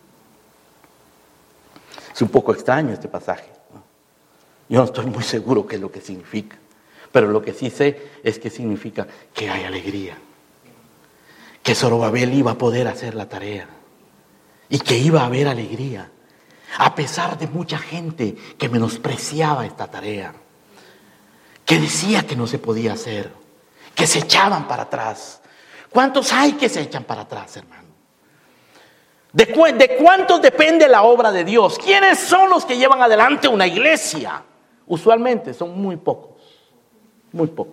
Es un poco extraño este pasaje, ¿no? Yo no estoy muy seguro qué es lo que significa, pero lo que sí sé es que significa que hay alegría, que Zorobabel iba a poder hacer la tarea y que iba a haber alegría, a pesar de mucha gente que menospreciaba esta tarea, que decía que no se podía hacer, que se echaban para atrás. ¿Cuántos hay que se echan para atrás, hermano? ¿De cuántos depende la obra de Dios? ¿Quiénes son los que llevan adelante una iglesia? Usualmente son muy pocos, muy pocos.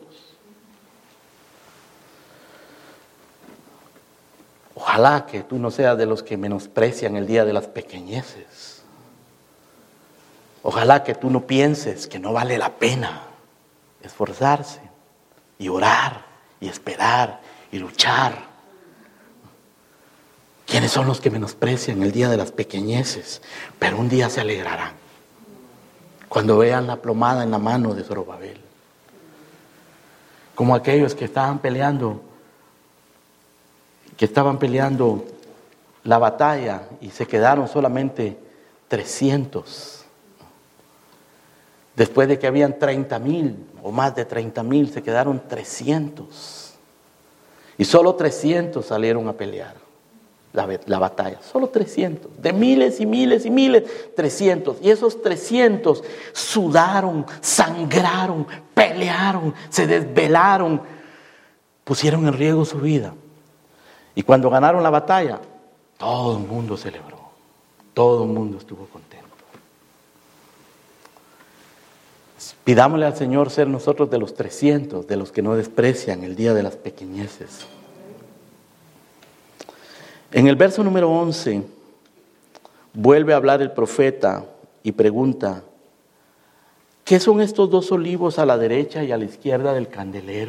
Ojalá que tú no seas de los que menosprecian el día de las pequeñeces. Ojalá que tú no pienses que no vale la pena esforzarse y orar y esperar y luchar. ¿Quiénes son los que menosprecian el día de las pequeñeces? Pero un día se alegrarán cuando vean la plomada en la mano de Zorobabel. Como aquellos que estaban peleando la batalla y se quedaron solamente 300. Después de que habían 30,000 o más de 30,000, se quedaron 300. Y solo 300 salieron a pelear la batalla. Solo 300. De miles y miles y miles, 300. Y esos 300 sudaron, sangraron, pelearon, se desvelaron, pusieron en riesgo su vida. Y cuando ganaron la batalla, todo el mundo celebró. Todo el mundo estuvo contento. Pidámosle al Señor ser nosotros de los 300, de los que no desprecian el día de las pequeñeces. En el verso número 11, vuelve a hablar el profeta y pregunta: ¿qué son estos 2 olivos a la derecha y a la izquierda del candelero?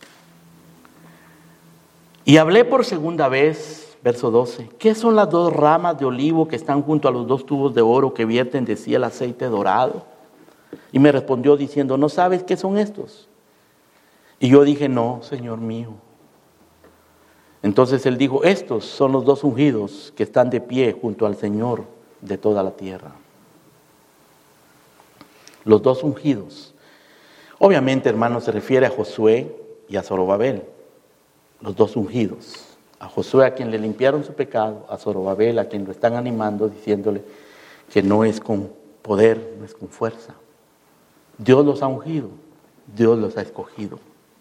Y hablé por segunda vez, verso 12, ¿qué son las 2 ramas de olivo que están junto a los 2 tubos de oro que vierten de sí el aceite dorado? Y me respondió diciendo: ¿no sabes qué son estos? Y yo dije: no, Señor mío. Entonces él dijo: estos son los 2 ungidos que están de pie junto al Señor de toda la tierra. Los 2 ungidos. Obviamente, hermanos, se refiere a Josué y a Zorobabel. Los 2 ungidos. A Josué, a quien le limpiaron su pecado; a Zorobabel, a quien lo están animando, diciéndole que no es con poder, no es con fuerza. Dios los ha ungido, Dios los ha escogido.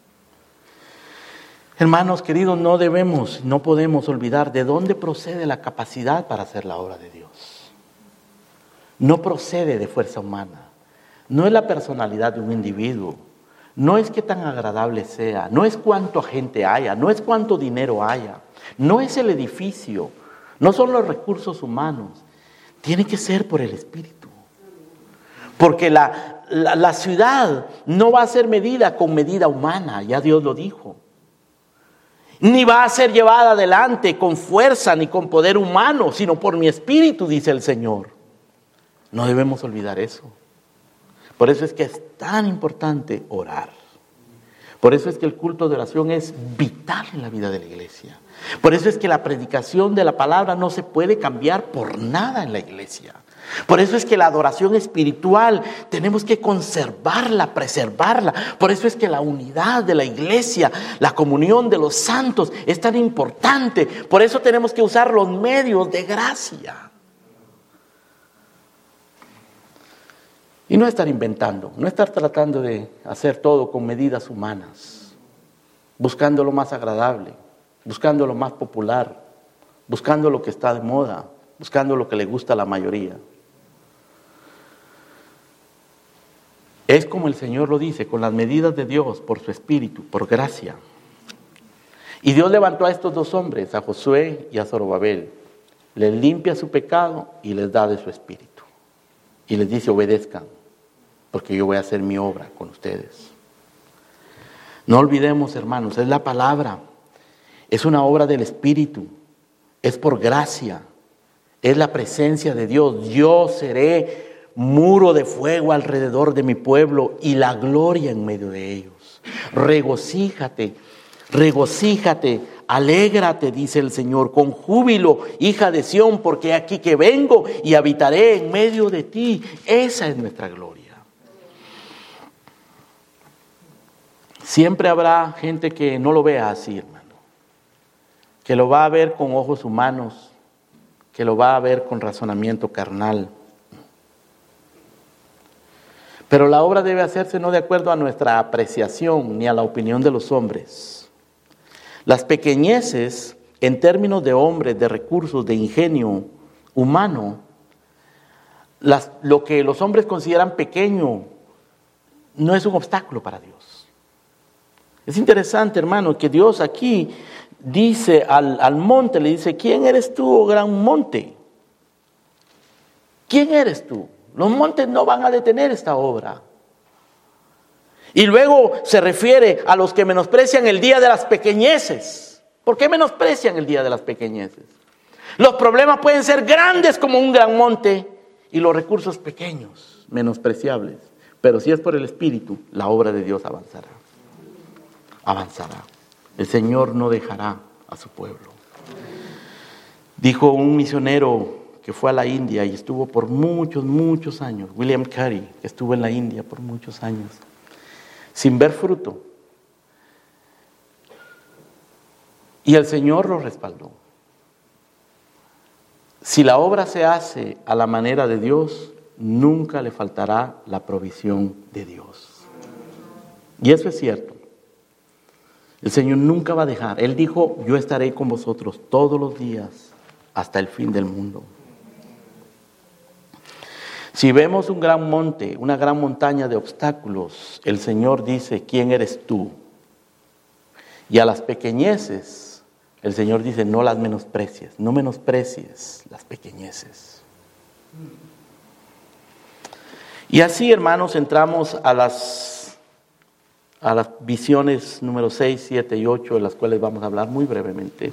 Hermanos queridos, no podemos olvidar de dónde procede la capacidad para hacer la obra de Dios. No procede de fuerza humana, no es la personalidad de un individuo, no es qué tan agradable sea, no es cuánta gente haya, no es cuánto dinero haya, no es el edificio, no son los recursos humanos, tiene que ser por el Espíritu. Porque la ciudad no va a ser medida con medida humana, ya Dios lo dijo. Ni va a ser llevada adelante con fuerza ni con poder humano, sino por mi Espíritu, dice el Señor. No debemos olvidar eso. Por eso es que es tan importante orar. Por eso es que el culto de oración es vital en la vida de la iglesia. Por eso es que la predicación de la palabra no se puede cambiar por nada en la iglesia. Por eso es que la adoración espiritual tenemos que conservarla, preservarla. Por eso es que la unidad de la iglesia, la comunión de los santos es tan importante. Por eso tenemos que usar los medios de gracia. Y no estar inventando, no estar tratando de hacer todo con medidas humanas, buscando lo más agradable, buscando lo más popular, buscando lo que está de moda, buscando lo que le gusta a la mayoría. Es como el Señor lo dice, con las medidas de Dios, por su Espíritu, por gracia. Y Dios levantó a estos 2 hombres, a Josué y a Zorobabel. les limpia su pecado y les da de su espíritu. Y les dice, obedezcan, porque yo voy a hacer mi obra con ustedes. No olvidemos, hermanos, es la palabra, es una obra del Espíritu, es por gracia, es la presencia de Dios. Yo seré muro de fuego alrededor de mi pueblo y la gloria en medio de ellos. Regocíjate, regocíjate, alégrate, dice el Señor, con júbilo, hija de Sión, porque aquí que vengo y habitaré en medio de ti. Esa es nuestra gloria. Siempre habrá gente que no lo vea así, hermano, que lo va a ver con ojos humanos, que lo va a ver con razonamiento carnal. Pero la obra debe hacerse no de acuerdo a nuestra apreciación ni a la opinión de los hombres. Las pequeñeces, en términos de hombres, de recursos, de ingenio humano, lo que los hombres consideran pequeño no es un obstáculo para Dios. Es interesante, hermano, que Dios aquí dice al monte, le dice, ¿quién eres tú, oh gran monte? ¿Quién eres tú? Los montes no van a detener esta obra. Y luego se refiere a los que menosprecian el día de las pequeñeces. ¿Por qué menosprecian el día de las pequeñeces? Los problemas pueden ser grandes como un gran monte y los recursos pequeños, menospreciables. Pero si es por el Espíritu, la obra de Dios avanzará. Avanzará. El Señor no dejará a su pueblo. Dijo un misionero que fue a la India y estuvo por muchos años, William Carey, que estuvo en la India por muchos años, sin ver fruto. Y el Señor lo respaldó. Si la obra se hace a la manera de Dios, nunca le faltará la provisión de Dios. Y eso es cierto. El Señor nunca va a dejar. Él dijo, yo estaré con vosotros todos los días hasta el fin del mundo. Si vemos un gran monte, una gran montaña de obstáculos, el Señor dice, ¿quién eres tú? Y a las pequeñeces, el Señor dice, no las menosprecies, no menosprecies las pequeñeces. Y así, hermanos, entramos a las visiones número 6, 7 y 8, de las cuales vamos a hablar muy brevemente.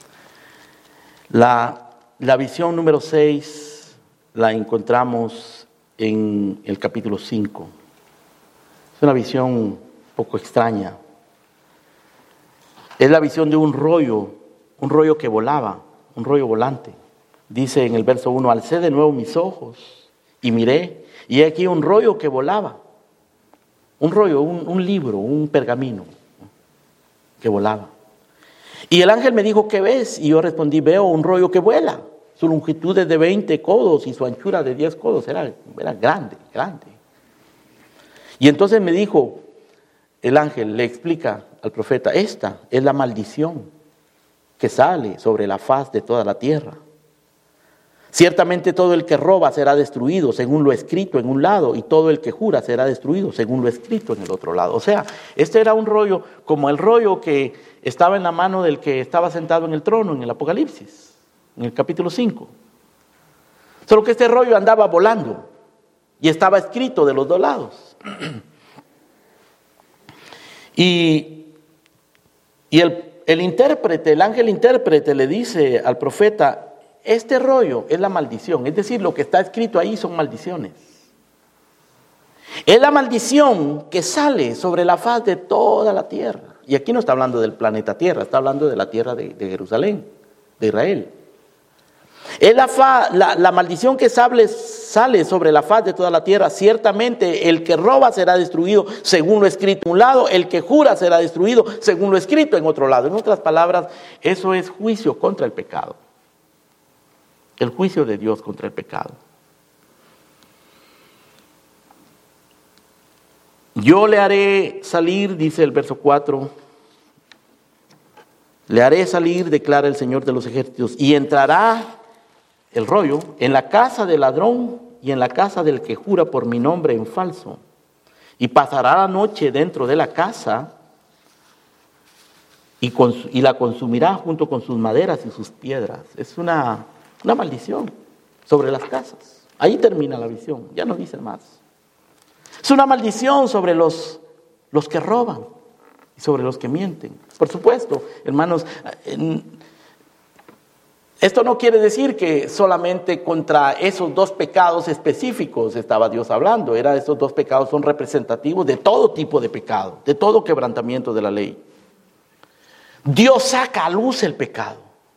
La visión número 6 la encontramos en el capítulo 5. Es una visión un poco extraña. Es la visión de un rollo que volaba, un rollo volante. Dice en el verso 1, alcé de nuevo mis ojos y miré, y he aquí un rollo que volaba. Un rollo, un libro, un pergamino que volaba. Y el ángel me dijo, ¿qué ves? Y yo respondí, veo un rollo que vuela. Su longitud es de 20 codos y su anchura de 10 codos. Era grande, grande. Y entonces me dijo, el ángel le explica al profeta, esta es la maldición que sale sobre la faz de toda la tierra. Ciertamente todo el que roba será destruido según lo escrito en un lado, y todo el que jura será destruido según lo escrito en el otro lado. O sea, este era un rollo como el rollo que estaba en la mano del que estaba sentado en el trono en el Apocalipsis, en el capítulo 5. Solo que este rollo andaba volando y estaba escrito de los dos lados. Y el intérprete, el ángel intérprete le dice al profeta, este rollo es la maldición, es decir, lo que está escrito ahí son maldiciones. Es la maldición que sale sobre la faz de toda la tierra. Y aquí no está hablando del planeta Tierra, está hablando de la tierra de Jerusalén, de Israel. Es la maldición que sale sobre la faz de toda la tierra. Ciertamente el que roba será destruido según lo escrito en un lado, el que jura será destruido según lo escrito en otro lado. En otras palabras, eso es juicio contra el pecado. El juicio de Dios contra el pecado. Yo le haré salir, dice el verso 4, le haré salir, declara el Señor de los ejércitos, y entrará el rollo en la casa del ladrón y en la casa del que jura por mi nombre en falso, y pasará la noche dentro de la casa y la consumirá junto con sus maderas y sus piedras. Es una Una maldición sobre las casas. Ahí termina la visión, ya no dice más. Es una maldición sobre los que roban y sobre los que mienten. Por supuesto, hermanos, esto no quiere decir que solamente contra esos dos pecados específicos estaba Dios hablando. Esos dos pecados son representativos de todo tipo de pecado, de todo quebrantamiento de la ley. Dios saca a luz el pecado.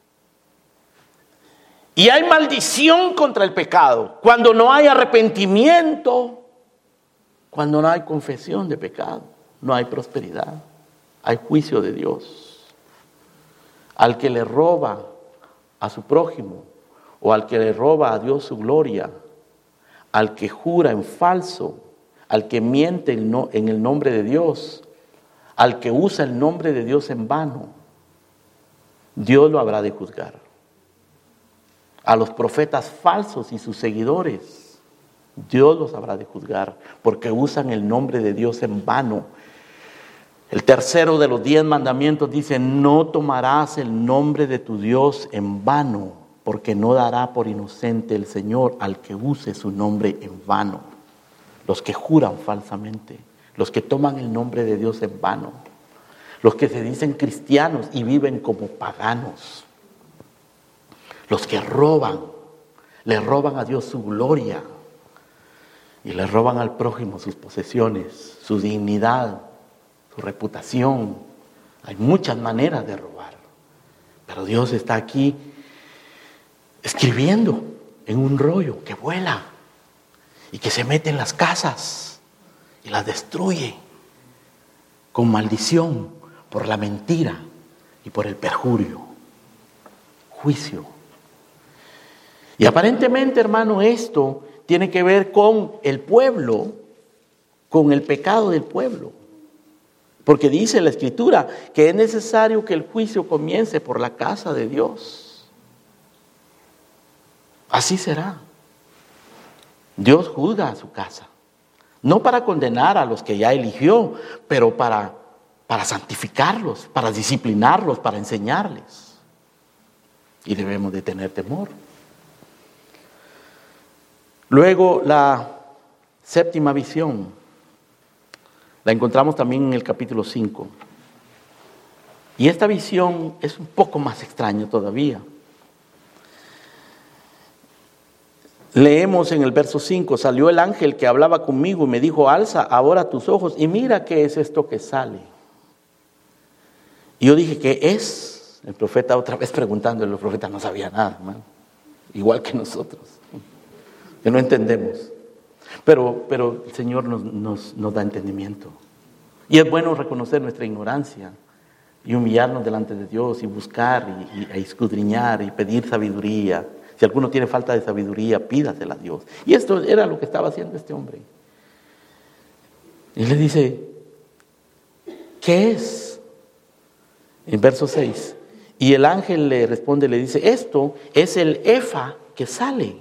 Y hay maldición contra el pecado cuando no hay arrepentimiento, cuando no hay confesión de pecado, no hay prosperidad, hay juicio de Dios. Al que le roba a su prójimo, o al que le roba a Dios su gloria, al que jura en falso, al que miente en el nombre de Dios, al que usa el nombre de Dios en vano, Dios lo habrá de juzgar. A los profetas falsos y sus seguidores, Dios los habrá de juzgar, porque usan el nombre de Dios en vano. El tercero de los 10 mandamientos dice: no tomarás el nombre de tu Dios en vano, porque no dará por inocente el Señor al que use su nombre en vano. Los que juran falsamente, los que toman el nombre de Dios en vano, los que se dicen cristianos y viven como paganos, los que roban, le roban a Dios su gloria y le roban al prójimo sus posesiones, su dignidad, su reputación. Hay muchas maneras de robar, pero Dios está aquí escribiendo en un rollo que vuela y que se mete en las casas y las destruye con maldición por la mentira y por el perjurio. Juicio. Y aparentemente, hermano, esto tiene que ver con el pueblo, con el pecado del pueblo. Porque dice la Escritura que es necesario que el juicio comience por la casa de Dios. Así será. Dios juzga a su casa. No para condenar a los que ya eligió, pero para santificarlos, para disciplinarlos, para enseñarles. Y debemos de tener temor. Luego, la séptima visión la encontramos también en el capítulo 5. Y esta visión es un poco más extraña todavía. Leemos en el verso 5: salió el ángel que hablaba conmigo y me dijo: alza ahora tus ojos y mira qué es esto que sale. Y yo dije: ¿qué es? El profeta otra vez preguntándole. El profeta no sabía nada, hermano. Igual que nosotros, que no entendemos. Pero el Señor nos da entendimiento. Y es bueno reconocer nuestra ignorancia y humillarnos delante de Dios y buscar y escudriñar y pedir sabiduría. Si alguno tiene falta de sabiduría, pídasela a Dios. Y esto era lo que estaba haciendo este hombre. Y le dice: ¿qué es? En verso 6. Y el ángel le responde, le dice: esto es el efa que sale.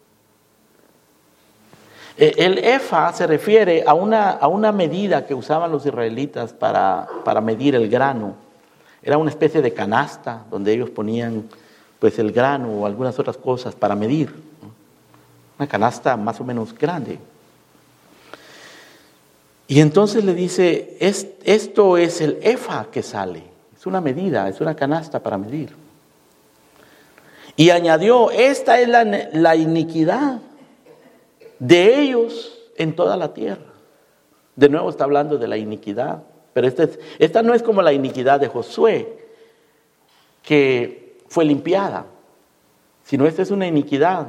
El efa se refiere a una medida que usaban los israelitas para medir el grano. Era una especie de canasta donde ellos ponían pues el grano o algunas otras cosas para medir. Una canasta más o menos grande. Y entonces le dice: esto es el efa que sale. Es una medida, es una canasta para medir. Y añadió: esta es la iniquidad de ellos en toda la tierra. De nuevo está hablando de la iniquidad, pero esta no es como la iniquidad de Josué, que fue limpiada, sino esta es una iniquidad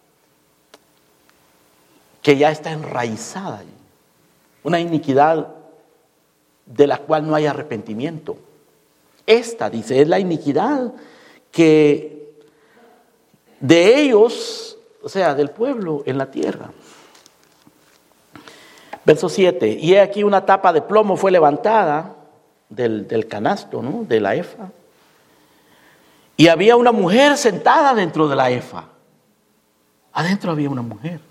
que ya está enraizada, una iniquidad de la cual no hay arrepentimiento. Esta, dice, es la iniquidad que de ellos, o sea, del pueblo en la tierra. Verso 7. Y he aquí una tapa de plomo fue levantada del canasto, ¿no? De la efa. Y había una mujer sentada dentro de la efa. Adentro había una mujer.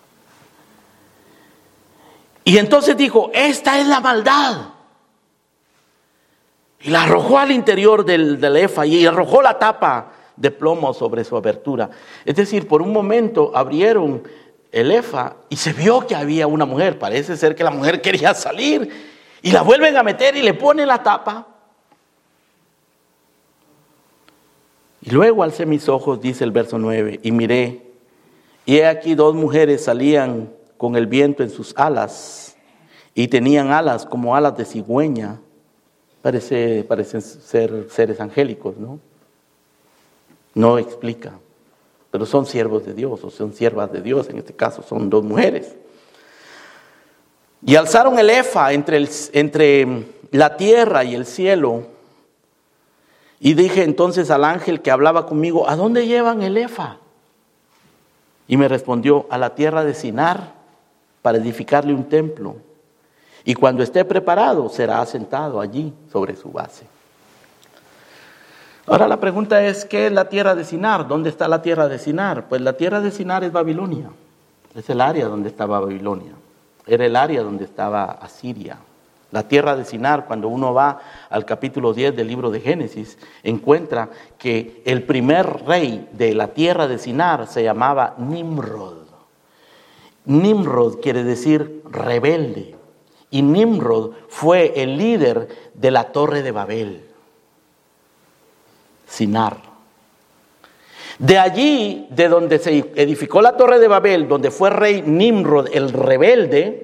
Y entonces dijo: esta es la maldad. Y la arrojó al interior del efa y arrojó la tapa de plomo sobre su abertura. Es decir, por un momento abrieron el efa y se vio que había una mujer. Parece ser que la mujer quería salir y la vuelven a meter y le ponen la tapa. Y luego alcé mis ojos, dice el verso 9, y miré, y he aquí 2 mujeres salían con el viento en sus alas, y tenían alas como alas de cigüeña. Parecen ser seres angélicos, ¿no? No explica, pero son siervos de Dios, o son siervas de Dios, en este caso son 2 mujeres. Y alzaron el efa entre la tierra y el cielo. Y dije entonces al ángel que hablaba conmigo, ¿a dónde llevan el efa? Y me respondió, a la tierra de Sinar, para edificarle un templo. Y cuando esté preparado, será asentado allí sobre su base. Ahora la pregunta es, ¿qué es la tierra de Sinar? ¿Dónde está la tierra de Sinar? Pues la tierra de Sinar es Babilonia. Es el área donde estaba Babilonia. Era el área donde estaba Asiria. La tierra de Sinar, cuando uno va al capítulo 10 del libro de Génesis, encuentra que el primer rey de la tierra de Sinar se llamaba Nimrod. Nimrod quiere decir rebelde. Y Nimrod fue el líder de la torre de Babel. Sinar. De allí, de donde se edificó la torre de Babel, donde fue rey Nimrod el rebelde,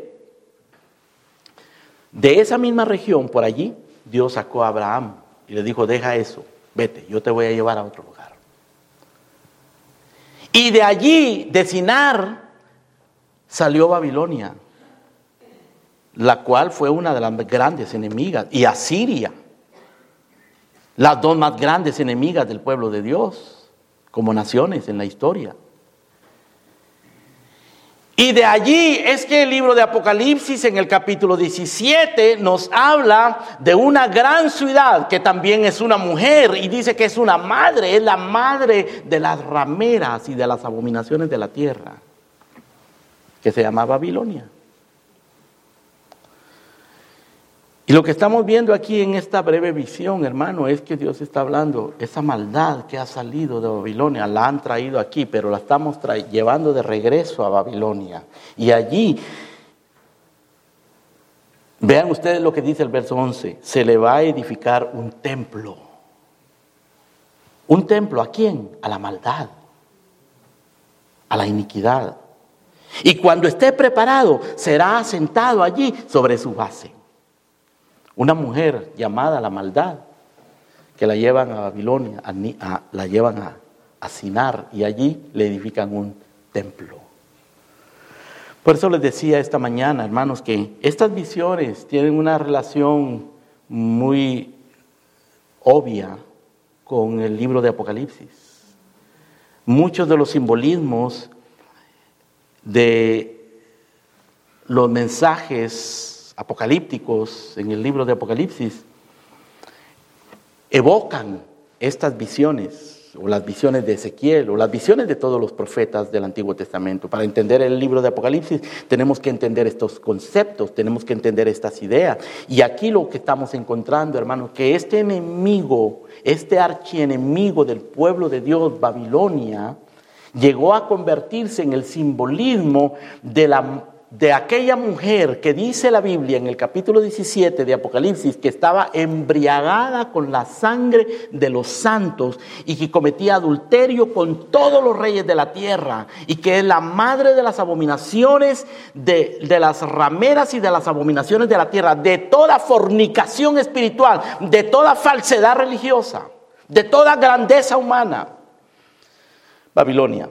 de esa misma región, por allí, Dios sacó a Abraham y le dijo, deja eso, vete, yo te voy a llevar a otro lugar. Y de allí, de Sinar, salió Babilonia, la cual fue una de las grandes enemigas, y Asiria, las 2 más grandes enemigas del pueblo de Dios, como naciones en la historia. Y de allí es que el libro de Apocalipsis en el capítulo 17 nos habla de una gran ciudad que también es una mujer y dice que es una madre, es la madre de las rameras y de las abominaciones de la tierra, que se llama Babilonia. Y lo que estamos viendo aquí en esta breve visión, hermano, es que Dios está hablando, esa maldad que ha salido de Babilonia, la han traído aquí, pero la estamos llevando de regreso a Babilonia. Y allí, vean ustedes lo que dice el verso 11, se le va a edificar un templo. ¿Un templo a quién? A la maldad, a la iniquidad. Y cuando esté preparado, será asentado allí sobre su base. Una mujer llamada la maldad, que la llevan a Babilonia, la llevan a Sinar, y allí le edifican un templo. Por eso les decía esta mañana, hermanos, que estas visiones tienen una relación muy obvia con el libro de Apocalipsis. Muchos de los simbolismos de los mensajes apocalípticos en el libro de Apocalipsis evocan estas visiones, o las visiones de Ezequiel, o las visiones de todos los profetas del Antiguo Testamento. Para entender el libro de Apocalipsis tenemos que entender estos conceptos, tenemos que entender estas ideas. Y aquí lo que estamos encontrando, hermanos, que este enemigo, este archienemigo del pueblo de Dios, Babilonia, llegó a convertirse en el simbolismo de aquella mujer que dice la Biblia en el capítulo 17 de Apocalipsis que estaba embriagada con la sangre de los santos y que cometía adulterio con todos los reyes de la tierra, y que es la madre de las abominaciones, de las rameras y de las abominaciones de la tierra, de toda fornicación espiritual, de toda falsedad religiosa, de toda grandeza humana. Babilonia.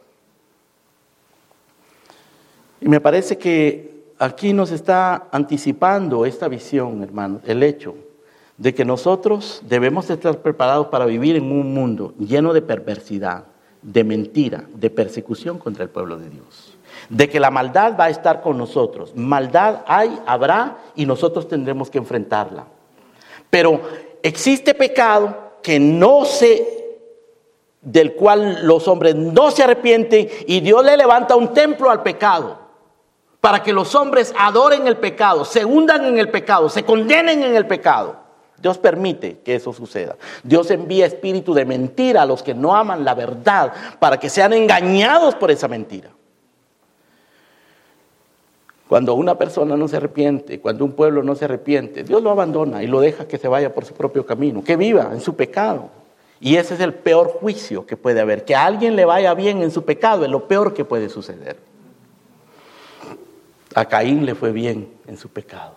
Y me parece que aquí nos está anticipando esta visión, hermanos, el hecho de que nosotros debemos estar preparados para vivir en un mundo lleno de perversidad, de mentira, de persecución contra el pueblo de Dios. De que la maldad va a estar con nosotros. Maldad habrá y nosotros tendremos que enfrentarla. Pero existe pecado del cual los hombres no se arrepienten, y Dios le levanta un templo al pecado para que los hombres adoren el pecado, se hundan en el pecado, se condenen en el pecado. Dios permite que eso suceda. Dios envía espíritu de mentira a los que no aman la verdad para que sean engañados por esa mentira. Cuando una persona no se arrepiente, cuando un pueblo no se arrepiente, Dios lo abandona y lo deja que se vaya por su propio camino, que viva en su pecado. Y ese es el peor juicio que puede haber. Que a alguien le vaya bien en su pecado es lo peor que puede suceder. A Caín le fue bien en su pecado.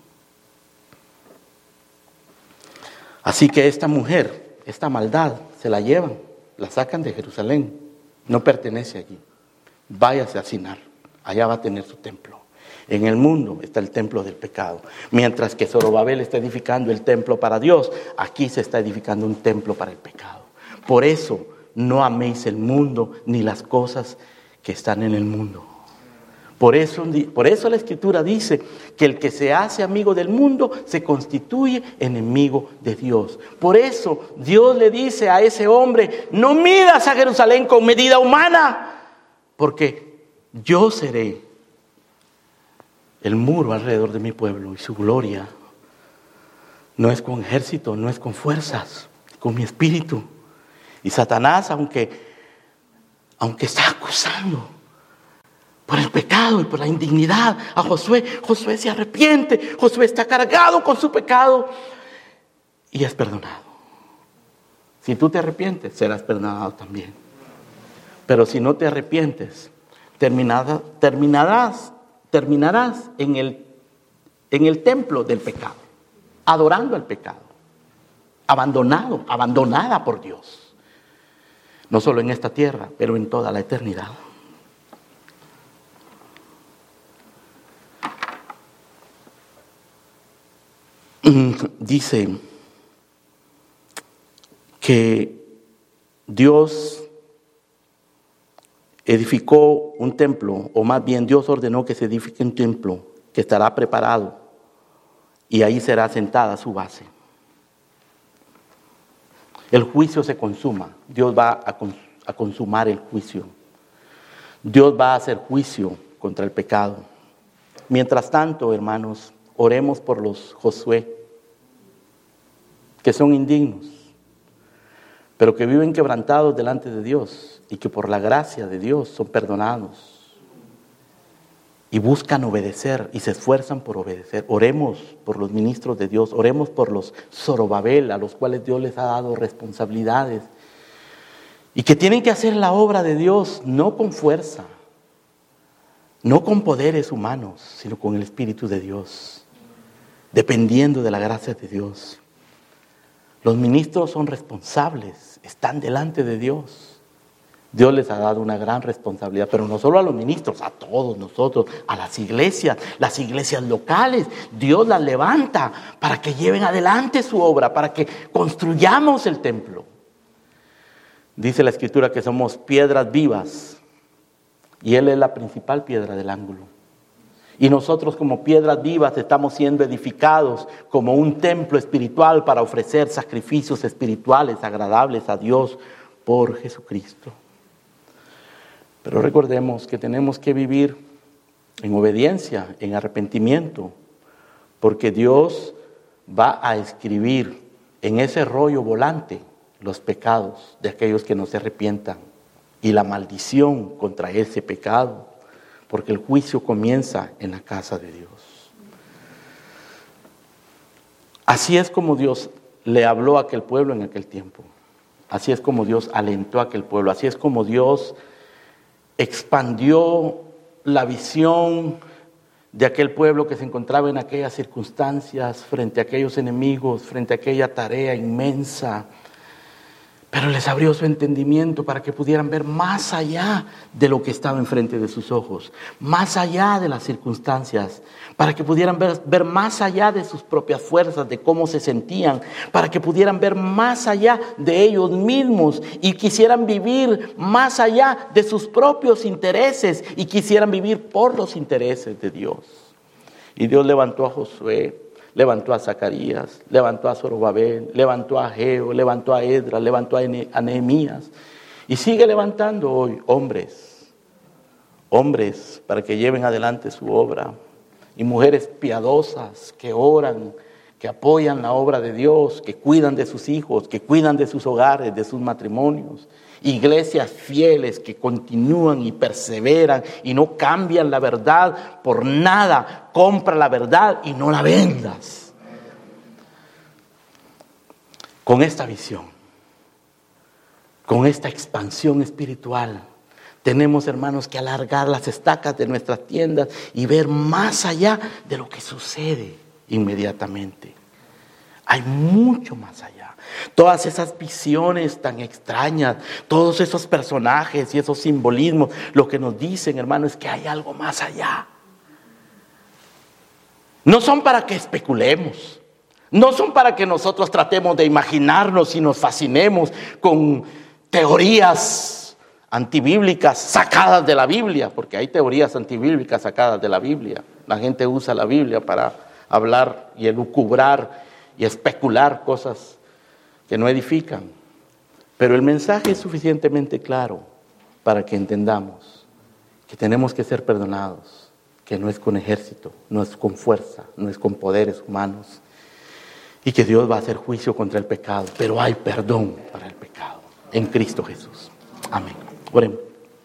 Así que esta mujer, esta maldad, se la llevan, la sacan de Jerusalén. No pertenece allí. Váyase a Sinar, allá va a tener su templo. En el mundo está el templo del pecado. Mientras que Zorobabel está edificando el templo para Dios, aquí se está edificando un templo para el pecado. Por eso no améis el mundo ni las cosas que están en el mundo. Por eso la Escritura dice que el que se hace amigo del mundo se constituye enemigo de Dios. Por eso Dios le dice a ese hombre: no midas a Jerusalén con medida humana, porque yo seré el muro alrededor de mi pueblo, y su gloria no es con ejército, no es con fuerzas, es con mi espíritu. Y Satanás, aunque está acusando por el pecado y por la indignidad a Josué, Josué se arrepiente, Josué está cargado con su pecado y es perdonado. Si tú te arrepientes, serás perdonado también. Pero si no te arrepientes, terminarás en el templo del pecado, adorando el pecado, abandonada por Dios. No solo en esta tierra, pero en toda la eternidad. Dice que Dios edificó un templo, o más bien Dios ordenó que se edifique un templo que estará preparado y ahí será sentada su base. El juicio se consuma, Dios va a consumar el juicio. Dios va a hacer juicio contra el pecado. Mientras tanto, hermanos, oremos por los Josué, que son indignos, pero que viven quebrantados delante de Dios y que por la gracia de Dios son perdonados y buscan obedecer y se esfuerzan por obedecer. Oremos por los ministros de Dios, oremos por los Zorobabel, a los cuales Dios les ha dado responsabilidades y que tienen que hacer la obra de Dios no con fuerza, no con poderes humanos, sino con el Espíritu de Dios, dependiendo de la gracia de Dios. Los ministros son responsables, están delante de Dios. Dios les ha dado una gran responsabilidad, pero no solo a los ministros, a todos nosotros, a las iglesias locales. Dios las levanta para que lleven adelante su obra, para que construyamos el templo. Dice la Escritura que somos piedras vivas y Él es la principal piedra del ángulo. Y nosotros como piedras vivas estamos siendo edificados como un templo espiritual para ofrecer sacrificios espirituales agradables a Dios por Jesucristo. Pero recordemos que tenemos que vivir en obediencia, en arrepentimiento, porque Dios va a escribir en ese rollo volante los pecados de aquellos que no se arrepientan y la maldición contra ese pecado, porque el juicio comienza en la casa de Dios. Así es como Dios le habló a aquel pueblo en aquel tiempo. Así es como Dios alentó a aquel pueblo. Así es como Dios expandió la visión de aquel pueblo que se encontraba en aquellas circunstancias, frente a aquellos enemigos, frente a aquella tarea inmensa. Pero les abrió su entendimiento para que pudieran ver más allá de lo que estaba enfrente de sus ojos, más allá de las circunstancias, para que pudieran ver más allá de sus propias fuerzas, de cómo se sentían, para que pudieran ver más allá de ellos mismos y quisieran vivir más allá de sus propios intereses y quisieran vivir por los intereses de Dios. Y Dios levantó a Josué, levantó a Zacarías, levantó a Zorobabel, levantó a Ageo, levantó a Esdras, levantó a Nehemías. Y sigue levantando hoy hombres para que lleven adelante su obra. Y mujeres piadosas que oran, que apoyan la obra de Dios, que cuidan de sus hijos, que cuidan de sus hogares, de sus matrimonios. Iglesias fieles que continúan y perseveran y no cambian la verdad por nada. Compra la verdad y no la vendas. Con esta visión, con esta expansión espiritual, tenemos, hermanos, que alargar las estacas de nuestras tiendas y ver más allá de lo que sucede inmediatamente. Hay mucho más allá. Todas esas visiones tan extrañas, todos esos personajes y esos simbolismos, lo que nos dicen, hermanos, es que hay algo más allá. No son para que especulemos. No son para que nosotros tratemos de imaginarnos y nos fascinemos con teorías antibíblicas sacadas de la Biblia, porque hay teorías antibíblicas sacadas de la Biblia. La gente usa la Biblia para hablar y elucubrar y especular cosas que no edifican. Pero el mensaje es suficientemente claro para que entendamos que tenemos que ser perdonados, que no es con ejército, no es con fuerza, no es con poderes humanos, y que Dios va a hacer juicio contra el pecado, pero hay perdón para el pecado en Cristo Jesús. Amén. Oremos.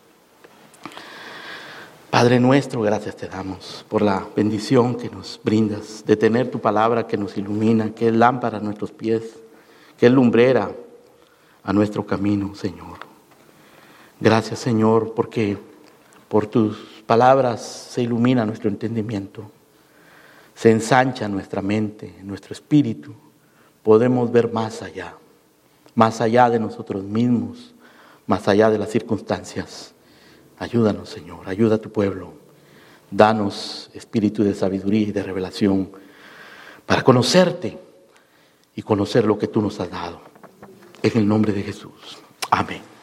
Padre nuestro, gracias te damos por la bendición que nos brindas de tener tu palabra que nos ilumina, que es lámpara a nuestros pies, que es lumbrera a nuestro camino, Señor. Gracias, Señor, porque por tus palabras se ilumina nuestro entendimiento. Se ensancha nuestra mente, nuestro espíritu. Podemos ver más allá de nosotros mismos, más allá de las circunstancias. Ayúdanos, Señor, ayuda a tu pueblo. Danos espíritu de sabiduría y de revelación para conocerte y conocer lo que tú nos has dado. En el nombre de Jesús. Amén.